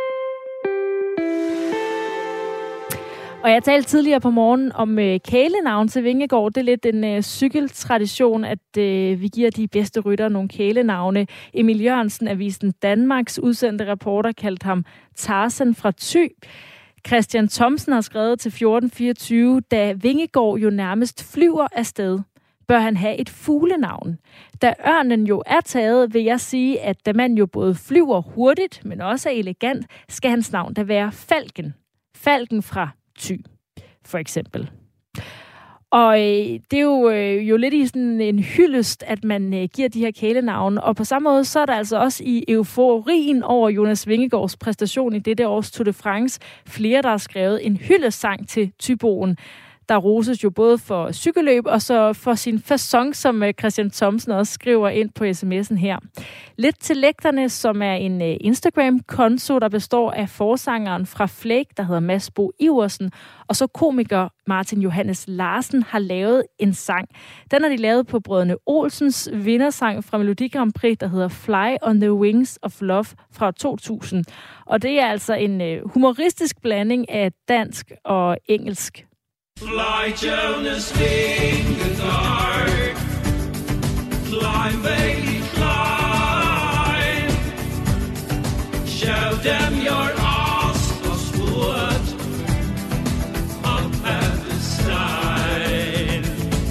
Og jeg talte tidligere på morgenen om kælenavn til Vingegaard. Det er lidt en cykeltradition, at vi giver de bedste ryttere nogle kælenavne. Emil Jørgensen, Avisen Danmarks udsendte reporter, kaldte ham Tarzan fra Thy. Christian Thomsen har skrevet til 1424, da Vingegaard jo nærmest flyver afsted, bør han have et fuglenavn. Da ørnen jo er taget, vil jeg sige, at da man jo både flyver hurtigt, men også er elegant, skal hans navn da være Falken. Falken fra Thy, for eksempel. Og det er jo lidt i sådan en hyldest, at man giver de her kælenavne. Og på samme måde, så er der altså også i euforien over Jonas Vingegaards præstation i dette års Tour de France flere, der har skrevet en hyldestsang til Thyboen. Der roses jo både for cykelløb og så for sin facon, som Christian Thomsen også skriver ind på sms'en her. Lidt til lægterne, som er en Instagram-konto, der består af forsangeren fra Flake, der hedder Mads Bo Iversen, og så komiker Martin Johannes Larsen har lavet en sang. Den har de lavet på Brødrene Olsens vindersang fra Melodi Grand Prix, der hedder Fly on the Wings of Love fra 2000. Og det er altså en humoristisk blanding af dansk og engelsk. Fly, Jonas Vingegaard. Climb, baby, climb. Show them your Oscarswood up at the side.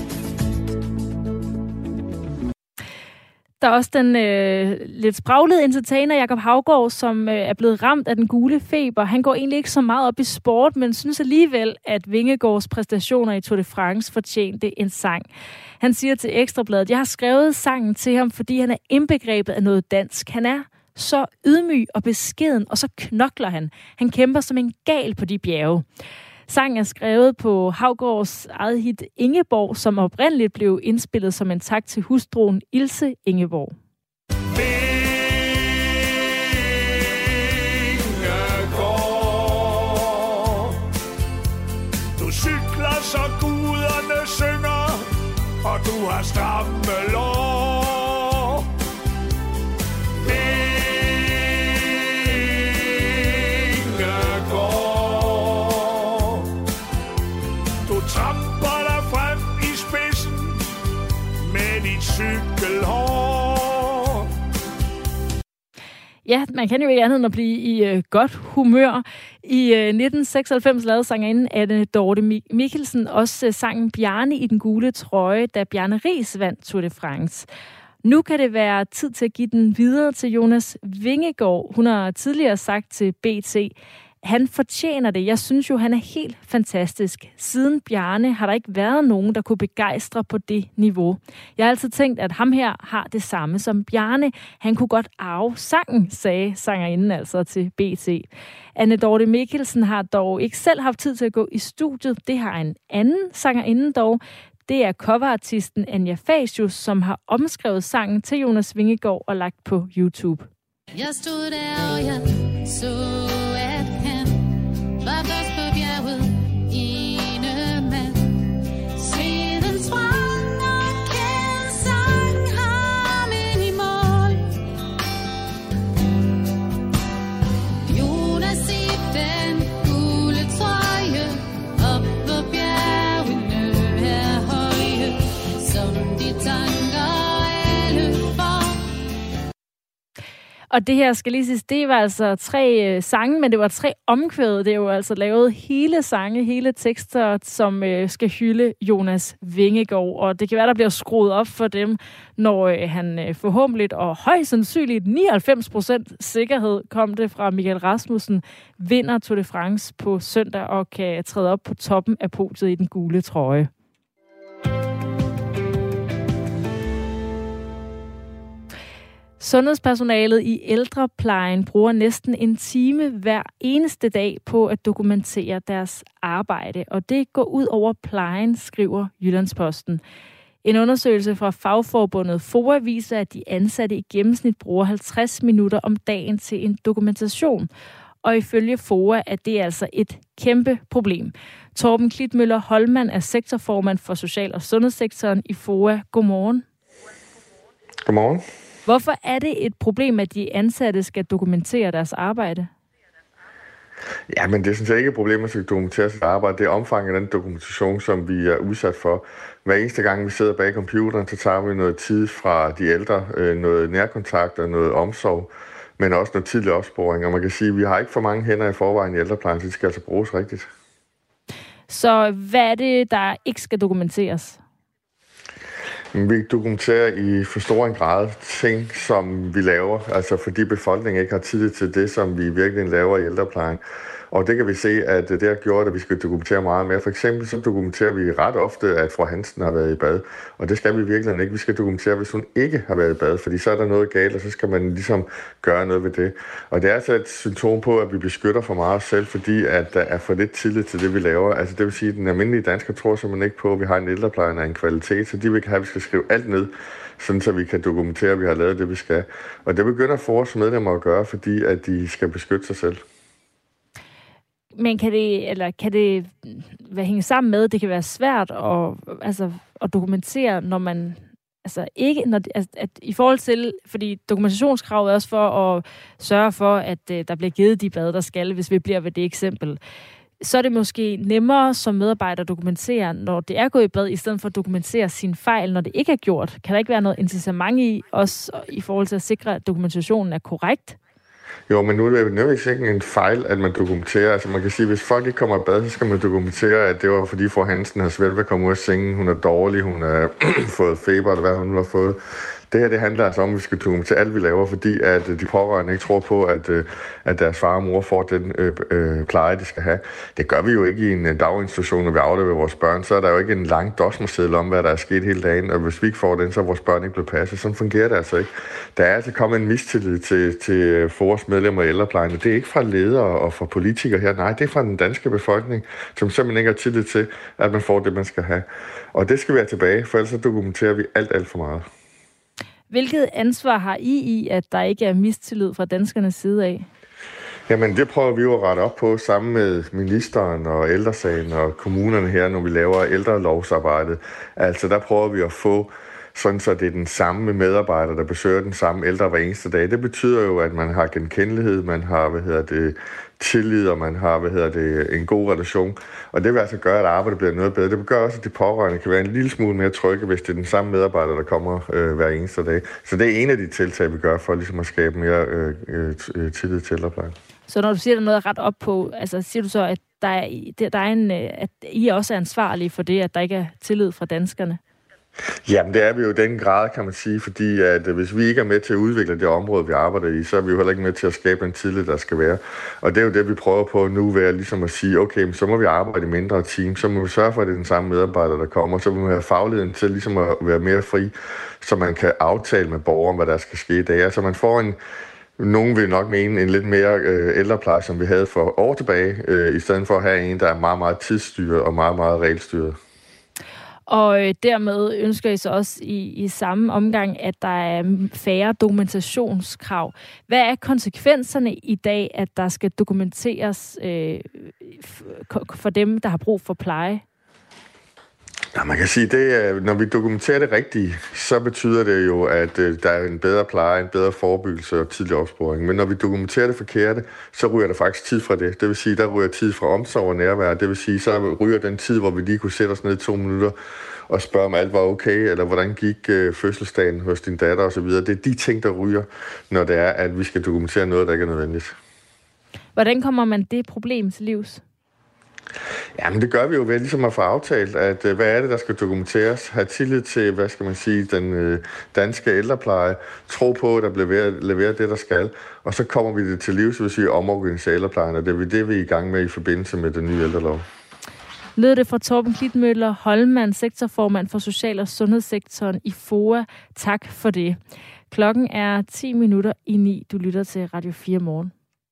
Der er også den lidt spraglede entertainer Jakob Haugaard, som er blevet ramt af den gule feber. Han går egentlig ikke så meget op i sport, men synes alligevel, at Vingegaards præstationer i Tour de France fortjente en sang. Han siger til Ekstrabladet, jeg har skrevet sangen til ham, fordi han er indbegrebet af noget dansk. Han er så ydmyg og beskeden, og så knokler han. Han kæmper som en gal på de bjerge. Sangen er skrevet på Haugaards eget hit Ingeborg, som oprindeligt blev indspillet som en tak til hustruen Ilse Ingeborg. Du cykler, så guderne synger, og du har stramme lår. Tramper dig frem i spidsen med dit cykelhår. Ja, man kan jo ikke andet end at blive i godt humør. I 1996 lavede sangerinden Anne Dorte Mikkelsen også sangen Bjarne i den gule trøje, da Bjarne Riis vandt Tour de France. Nu kan det være tid til at give den videre til Jonas Vingegaard. Hun har tidligere sagt til BT, han fortjener det. Jeg synes jo, han er helt fantastisk. Siden Bjarne har der ikke været nogen, der kunne begejstre på det niveau. Jeg har altid tænkt, at ham her har det samme som Bjarne. Han kunne godt arve sangen, sagde sangerinden altså til BT. Anne Dorte Mikkelsen har dog ikke selv haft tid til at gå i studiet. Det har en anden sangerinde dog. Det er coverartisten Anja Facius, som har omskrevet sangen til Jonas Vingegaard og lagt på YouTube. Jeg stod der, og jeg så, at han var først på bjerget, ene mand. Sveden sprang og kæden sang ham ind i mål. Jonas i den gule trøje, op på bjergene er høje, som de tanker alle får. Og det her skal lige sige, det var altså 3 sange, men det var 3 omkvæd. Det er jo altså lavet hele sange, hele tekster, som skal hylde Jonas Vingegaard. Og det kan være, der bliver skruet op for dem, når han forhåbentlig og højst sandsynligt 99% sikkerhed, kom det fra Michael Rasmussen, vinder Tour de France på søndag og kan træde op på toppen af podiet i den gule trøje. Sundhedspersonalet i ældreplejen bruger næsten en time hver eneste dag på at dokumentere deres arbejde, og det går ud over plejen, skriver Jyllandsposten. En undersøgelse fra fagforbundet FOA viser, at de ansatte i gennemsnit bruger 50 minutter om dagen til en dokumentation. Og ifølge FOA er det altså et kæmpe problem. Torben Klitmøller Holman er sektorformand for social- og sundhedssektoren i FOA. Godmorgen. Godmorgen. Hvorfor er det et problem, at de ansatte skal dokumentere deres arbejde? Ja, men det er sådan set ikke et problem, at skal dokumentere sit arbejde. Det er omfanget af den dokumentation, som vi er udsat for. Hver eneste gang, vi sidder bag computeren, så tager vi noget tid fra de ældre, noget nærkontakt og noget omsorg, men også noget tidlig opsporing. Og man kan sige, at vi har ikke for mange hænder i forvejen i ældreplejen, så det skal altså bruges rigtigt. Så hvad er det, der ikke skal dokumenteres? Vi dokumenterer i for stor en grad ting, som vi laver, altså fordi befolkningen ikke har tillid til det, som vi virkelig laver i ældreplejen. Og det kan vi se, at det har gjort, at vi skal dokumentere meget mere. For eksempel så dokumenterer vi ret ofte, at fru Hansen har været i bad. Og det skal vi virkelig ikke. Vi skal dokumentere, hvis hun ikke har været i bad, fordi så er der noget galt, og så skal man ligesom gøre noget ved det. Og det er altså et symptom på, at vi beskytter for meget os selv, fordi at der er for lidt tillid til det, vi laver. Altså det vil sige, at den almindelige dansker tror simpelthen ikke på, at vi har en ældrepleje af en kvalitet, så de vil have, at vi skal skrive alt ned, sådan så vi kan dokumentere, at vi har lavet det, vi skal. Og det begynder for os medlemmer at gøre, fordi at de skal beskytte sig selv. Men kan det hænge sammen med, det kan være svært at dokumentere, når man ikke, at i forhold til, fordi dokumentationskravet er også for at sørge for, at der bliver givet de bad, der skal, hvis vi bliver ved det eksempel. Så er det måske nemmere som medarbejder at dokumentere, når det er gået i bad, i stedet for at dokumentere sine fejl, når det ikke er gjort. Kan der ikke være noget incitament i, også i forhold til at sikre, at dokumentationen er korrekt? Jo, men nu er det nødvendigvis ikke en fejl, at man dokumenterer. Altså man kan sige, at hvis folk ikke kommer i bad, så skal man dokumentere, at det var fordi fru Hansen har svært ved at komme ud af sengen, hun er dårlig, hun har fået feber, eller hvad hun nu har fået. Det her, det handler altså om, at vi skal dokumentere alt, vi laver, fordi at de pårørende ikke tror på, at deres far og mor får den pleje, de skal have. Det gør vi jo ikke i en daginstitution, når vi afleverer vores børn. Så er der jo ikke en lang dosmerseddel om, hvad der er sket hele dagen, og hvis vi ikke får den, så er vores børn ikke blevet passet. Sådan fungerer det altså ikke. Der er altså kommet en mistillid til FOAs medlemmer i ældreplejen, og det er ikke fra ledere og fra politikere her. Nej, det er fra den danske befolkning, som simpelthen ikke har tillid til, at man får det, man skal have. Og det skal vi have tilbage, for ellers så dokumenterer vi alt for meget. Hvilket ansvar har I, at der ikke er mistillid fra danskernes side af? Jamen, det prøver vi jo at rette op på sammen med ministeren og ældresagen og kommunerne her, når vi laver ældrelovsarbejdet. Altså, der prøver vi at få sådan så det er den samme medarbejder, der besøger den samme ældre hver eneste dag. Det betyder jo, at man har genkendelighed, man har, tillid, og man har, en god relation. Og det vil altså gøre, at arbejdet bliver noget bedre. Det gør også, at de pårørende kan være en lille smule mere trygge, hvis det er den samme medarbejder, der kommer hver eneste dag. Så det er en af de tiltag, vi gør for ligesom at skabe mere tillid til ældreplejen. Så når du siger, der er noget at rette op på, altså siger du så, at at I også er ansvarlige for det, at der ikke er tillid fra danskerne? Jamen, det er vi jo i den grad, kan man sige, fordi at hvis vi ikke er med til at udvikle det område, vi arbejder i, så er vi jo heller ikke med til at skabe en tillid, der skal være. Og det er jo det, vi prøver på nu, ved at ligesom at sige, okay, så må vi arbejde i mindre team, så må vi sørge for, at det er den samme medarbejder, der kommer, så må vi have fagligheden til ligesom at være mere fri, så man kan aftale med borgeren, hvad der skal ske i dag. Altså man får nogen vil nok mene en lidt mere ældrepleje, som vi havde for år tilbage, i stedet for at have en, der er meget, meget tidsstyret og meget, meget regelstyret. Og dermed ønsker I så også i samme omgang, at der er færre dokumentationskrav. Hvad er konsekvenserne i dag, at der skal dokumenteres for dem, der har brug for pleje? Ja, man kan sige, det når vi dokumenterer det rigtige, så betyder det jo, at der er en bedre pleje, en bedre forebyggelse og tidlig opsporing. Men når vi dokumenterer det forkerte, så ryger der faktisk tid fra det. Det vil sige, der ryger tid fra omsorg og nærvær. Det vil sige, så ryger den tid, hvor vi lige kunne sætte os ned i 2 minutter og spørge, om alt var okay, eller hvordan gik fødselsdagen hos din datter osv. Det er de ting, der ryger, når det er, at vi skal dokumentere noget, der ikke er nødvendigt. Hvordan kommer man det problem til livs? Jamen det gør vi jo ved ligesom at få aftalt, at hvad er det, der skal dokumenteres? Have tillid til, hvad skal man sige, den danske ældrepleje. Tro på, at der bliver leveret det, der skal. Og så kommer vi det til livs, vil sige omorganisere ældreplejen, og det er det, vi er i gang med i forbindelse med den nye ældrelov. Lød det fra Torben Klitmøller Holmand, sektorformand for social- og sundhedssektoren i FOA. Tak for det. Klokken er 9:10. Du lytter til Radio 4 Morgen.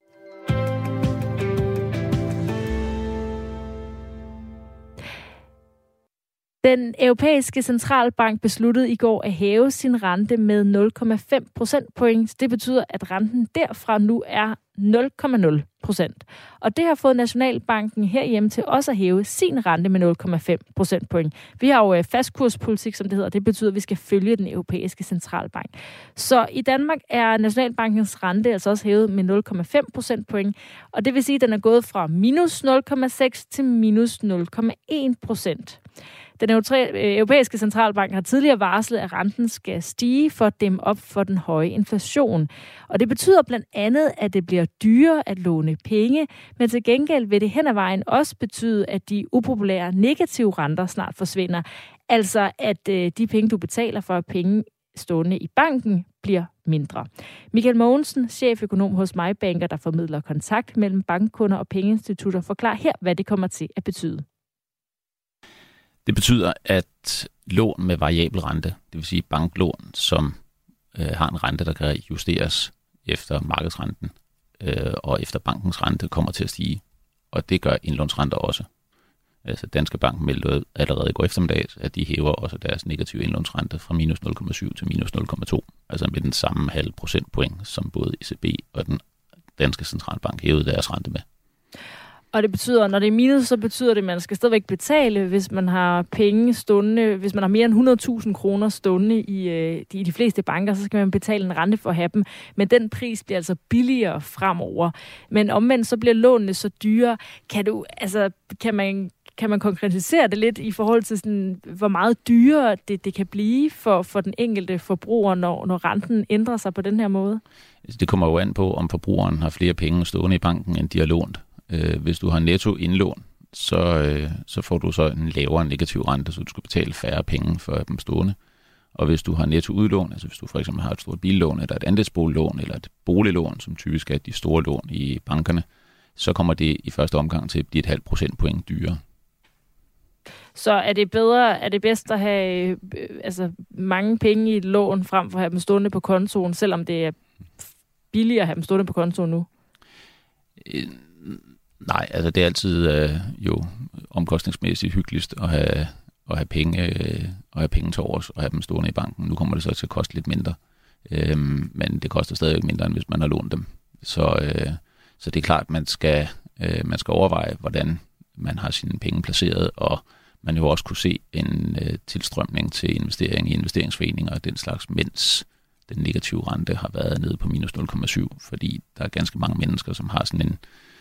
Den europæiske centralbank besluttede i går at hæve sin rente med 0,5 procentpoint. Det betyder, at renten derfra nu er 0,0%. Og det har fået Nationalbanken herhjemme til også at hæve sin rente med 0,5 procentpoint. Vi har jo fastkurspolitik, som det hedder. Det betyder, at vi skal følge den europæiske centralbank. Så i Danmark er Nationalbankens rente altså også hævet med 0,5 procentpoint. Og det vil sige, at den er gået fra minus 0,6 til minus 0,1%. Den europæiske centralbank har tidligere varslet, at renten skal stige for at dæmme op for den høje inflation. Og det betyder blandt andet, at det bliver dyrere at låne penge, men til gengæld vil det hen ad vejen også betyde, at de upopulære negative renter snart forsvinder. Altså at de penge, du betaler for penge stående i banken, bliver mindre. Michael Mogensen, cheføkonom hos MyBanker, der formidler kontakt mellem bankkunder og pengeinstitutter, forklarer her, hvad det kommer til at betyde. Det betyder, at lån med variabel rente, det vil sige banklån, som har en rente, der kan justeres efter markedsrenten og efter bankens rente, kommer til at stige. Og det gør indlånsrenter også. Altså Danske Bank meldte allerede i går eftermiddag, at de hæver også deres negative indlånsrente fra minus 0,7 til minus 0,2. Altså med den samme halv procentpoint, som både ECB og den danske centralbank hævede deres rente med. Og det betyder, når det er minus, så betyder det, at man skal stadigvæk betale, hvis man har penge stående. Hvis man har mere end 100.000 kroner stående i de fleste banker, så skal man betale en rente for at have dem. Men den pris bliver altså billigere fremover. Men omvendt så bliver lånene så dyre. Kan man konkretisere det lidt i forhold til, sådan, hvor meget dyrere det kan blive for den enkelte forbruger, når renten ændrer sig på den her måde? Det kommer jo an på, om forbrugeren har flere penge stående i banken, end de har lånt. Hvis du har netto indlån, så får du så en lavere negativ rente, så du skal betale færre penge for dem stående. Og hvis du har netto udlån, altså hvis du for eksempel har et stort billån, eller et andelsboliglån, eller et boliglån, som typisk er de store lån i bankerne, så kommer det i første omgang til at blive et halvt procentpoint dyrere. Så er det bedst at have mange penge i et lån, frem for at have dem stående på kontoen, selvom det er billigere at have dem stående på kontoen nu? Nej, altså det er altid jo omkostningsmæssigt hyggeligst at have penge til overs og have dem stående i banken. Nu kommer det så til at koste lidt mindre, men det koster stadig mindre, end hvis man har lånt dem. Så det er klart, at man skal overveje, hvordan man har sine penge placeret, og man jo også kunne se en tilstrømning til investering i investeringsforeninger og den slags, mens den negative rente har været nede på minus 0,7, fordi der er ganske mange mennesker, som har sådan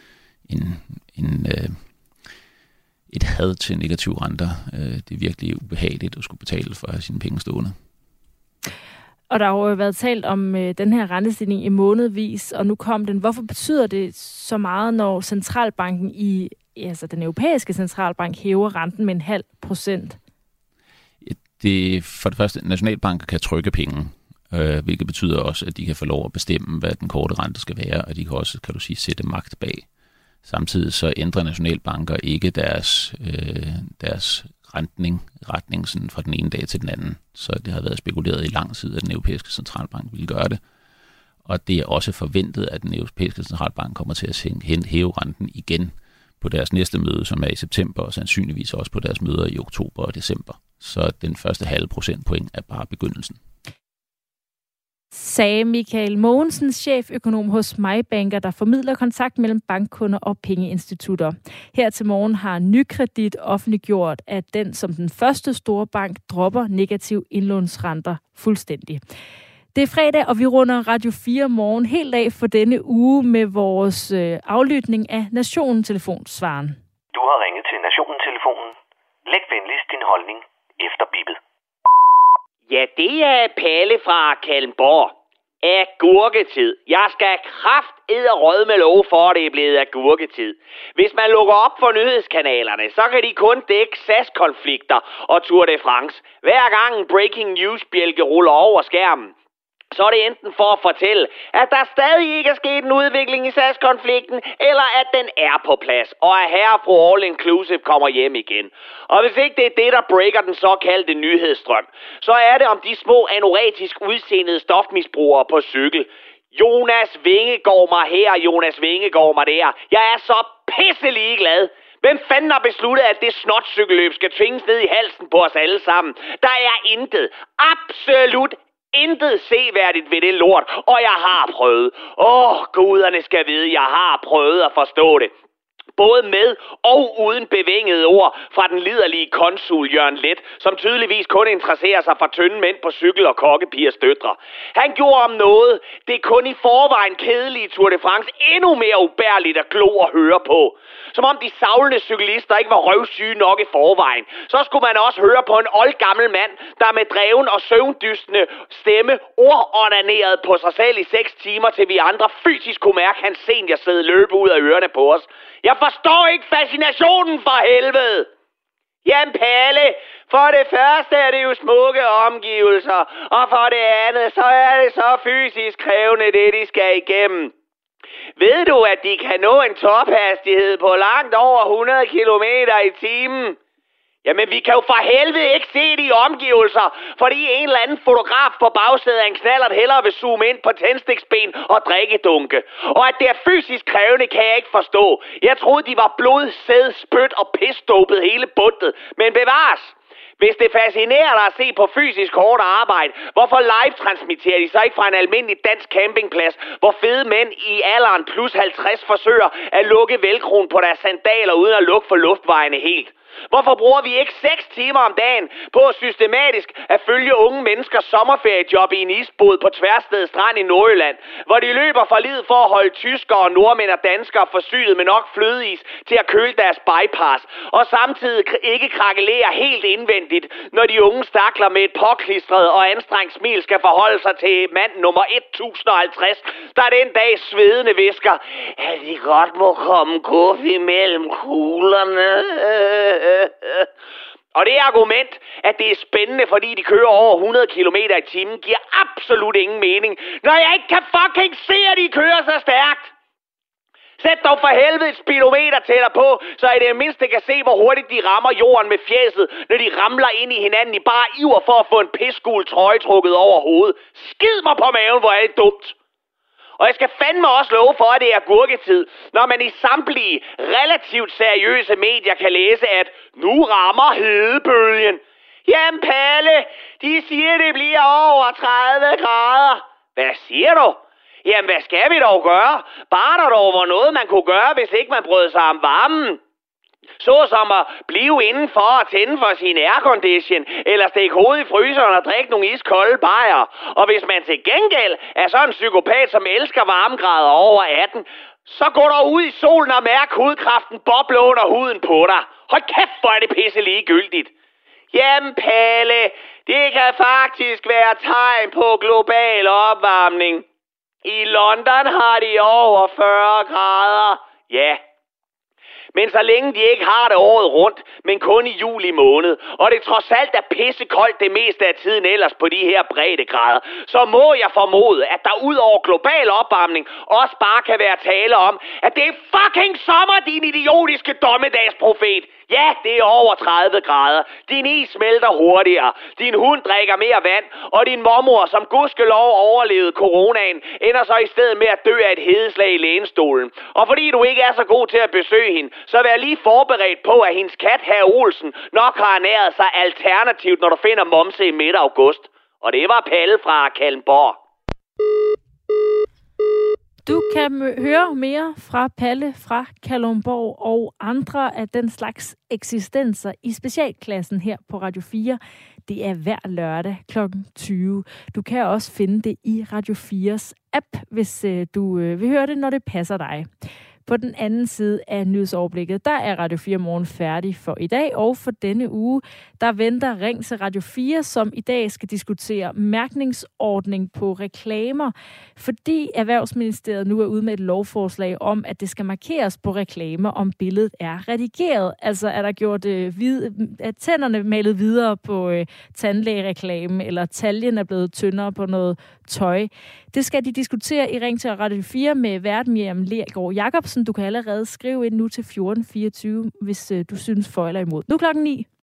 et had til negative renter. Det er virkelig ubehageligt at skulle betale for at have sine penge stående. Og der har jo været talt om den her rentestigning i månedvis, og nu kom den. Hvorfor betyder det så meget, når centralbanken den europæiske centralbank hæver renten med 0,5%? Det for det første, nationalbanker kan trykke penge, hvilket betyder også, at de kan få lov at bestemme, hvad den korte rente skal være, og de kan også, kan du sige, sætte magt bag. Samtidig så ændrer nationalbanker ikke deres retning sådan fra den ene dag til den anden. Så det har været spekuleret i lang tid, at den europæiske centralbank ville gøre det. Og det er også forventet, at den europæiske centralbank kommer til at hæve renten igen på deres næste møde, som er i september, og sandsynligvis også på deres møder i oktober og december. Så den første halve procentpoint er bare begyndelsen. sagde Michael Mogensen, cheføkonom hos MyBanker, der formidler kontakt mellem bankkunder og pengeinstitutter. Her til morgen har Nykredit offentliggjort, at den som den første store bank dropper negativ indlånsrenter fuldstændig. Det er fredag, og vi runder Radio 4 morgen helt af for denne uge med vores aflytning af Nationen-telefonsvaren. Du har ringet til Nationen-telefonen. Læg venligst din holdning efter bippet. Ja, det er Palle fra Kalmborg. Agurketid. Jeg skal kraftedderrød med lov for, at det er blevet agurketid. Hvis man lukker op for nyhedskanalerne, så kan de kun dække SAS-konflikter og Tour de France. Hver gang en breaking news-bjælke ruller over skærmen, så er det enten for at fortælle, at der stadig ikke er sket en udvikling i SAS-konflikten, eller at den er på plads, og at herre og fru All Inclusive kommer hjem igen. Og hvis ikke det er det, der breaker den såkaldte nyhedsstrøm, så er det om de små anoretisk udseendede stofmisbrugere på cykel. Jonas Vingegaard mig her, Jonas Vingegaard mig der. Jeg er så pisselig glad. Hvem fanden har besluttet, at det snotcykelløb skal tvinges ned i halsen på os alle sammen? Der er intet, absolut intet seværdigt ved det lort, og jeg har prøvet. Guderne skal vide, jeg har prøvet at forstå det. Både med og uden bevingede ord fra den liderlige konsul Jørgen Let, som tydeligvis kun interesserer sig for tynde mænd på cykel og kokkepigers døtre. Han gjorde om noget, det er kun i forvejen kedelige Tour de France endnu mere ubærligt at glo og høre på. Som om de savlende cyklister ikke var røvsyge nok i forvejen. Så skulle man også høre på en oldgammel mand, der med dreven og søvndystende stemme ordonanerede på sig selv i 6 timer, til vi andre fysisk kunne mærke hans seniorsæde løbe ud af ørerne på os. Jeg forstår ikke fascinationen for helvede! Jamen Palle, for det første er det jo smukke omgivelser, og for det andet, så er det så fysisk krævende, det de skal igennem. Ved du, at de kan nå en tophastighed på langt over 100 km i timen? Jamen, vi kan jo for helvede ikke se de omgivelser, fordi en eller anden fotograf på bagsædet af en knallert hellere vil zoome ind på tændstiksben og drikkedunke. Og at det er fysisk krævende, kan jeg ikke forstå. Jeg troede, de var blod, sæd, spyt og pisdopet hele bundet. Men bevares! Hvis det fascinerer dig at se på fysisk hårdt arbejde, hvorfor live-transmitterer de så ikke fra en almindelig dansk campingplads, hvor fede mænd i alderen plus 50 forsøger at lukke velcroen på deres sandaler uden at lukke for luftvejene helt? Hvorfor bruger vi ikke 6 timer om dagen på systematisk at følge unge menneskers sommerferiejob i en isbåd på Tværsted Strand i Nordjylland, hvor de løber for livet for at holde tyskere, nordmænd og danskere forsynet med nok flødeis til at køle deres bypass, og samtidig ikke krakelerer helt indvendigt, når de unge stakler med et påklistret og anstrengt smil skal forholde sig til mand nummer 1050, der den dag svedende visker, at de godt må komme guf imellem kuglerne. Og det argument, at det er spændende, fordi de kører over 100 km i timen, giver absolut ingen mening, når jeg ikke kan fucking se, at de kører så stærkt. Sæt dog for helvede et speedometer tæller på, så I det mindste kan se, hvor hurtigt de rammer jorden med fjeset, når de ramler ind i hinanden i bare iver for at få en pissgul trøje trukket over hovedet. Skid mig på maven, hvor er det dumt. Og jeg skal fandme også love for, at det er agurketid, når man i samtlige relativt seriøse medier kan læse, at nu rammer hedebølgen. Jamen Palle, de siger, det bliver over 30 grader. Hvad siger du? Jamen hvad skal vi dog gøre? Bare der dog var noget, man kunne gøre, hvis ikke man brød sig om varmen. Så som at blive indenfor og tænde for sin aircondition, eller stikke hovedet i fryseren og drikke nogle iskolde bajer. Og hvis man til gengæld er sådan en psykopat, som elsker varmegrader over 18, så gå dog ud i solen og mærk hudkraften boble under huden på dig. Hold kæft, hvor er det pisse ligegyldigt. Jamen Palle, det kan faktisk være tegn på global opvarmning. I London har de over 40 grader. Ja. Men så længe de ikke har det året rundt, men kun i juli måned, og det trods alt er pissekoldt det meste af tiden ellers på de her breddegrader, så må jeg formode, at der ud over global opvarmning også bare kan være tale om, at det er fucking sommer, din idiotiske dommedagsprofet. Ja, det er over 30 grader. Din is smelter hurtigere. Din hund drikker mere vand. Og din mormor, som gudskelov overlevede coronaen, ender så i stedet med at dø af et hedeslag i lænestolen. Og fordi du ikke er så god til at besøge hende, så vær lige forberedt på, at hendes kat, Herr Olsen, nok har ernæret sig alternativt, når du finder Momse i midt august. Og det var Palle fra Kalmborg. Du kan høre mere fra Palle fra Kalundborg og andre af den slags eksistenser i specialklassen her på Radio 4. Det er hver lørdag kl. 20. Du kan også finde det i Radio 4's app, hvis du vil høre det, når det passer dig. På den anden side af nyhedsoverblikket, der er Radio 4 Morgen færdig for i dag, og for denne uge, der venter Ring til Radio 4, som i dag skal diskutere mærkningsordning på reklamer, fordi Erhvervsministeriet nu er ude med et lovforslag om, at det skal markeres på reklamer, om billedet er redigeret. Altså er der gjort at tænderne malet videre på tandlægereklame, eller taljen er blevet tyndere på noget tøj. Det skal de diskutere i Ring til Radio 4 med vært Miriam Lergaard Jacobsen. Du kan allerede skrive ind nu til 1424, hvis du synes for eller imod. Nu 9:00.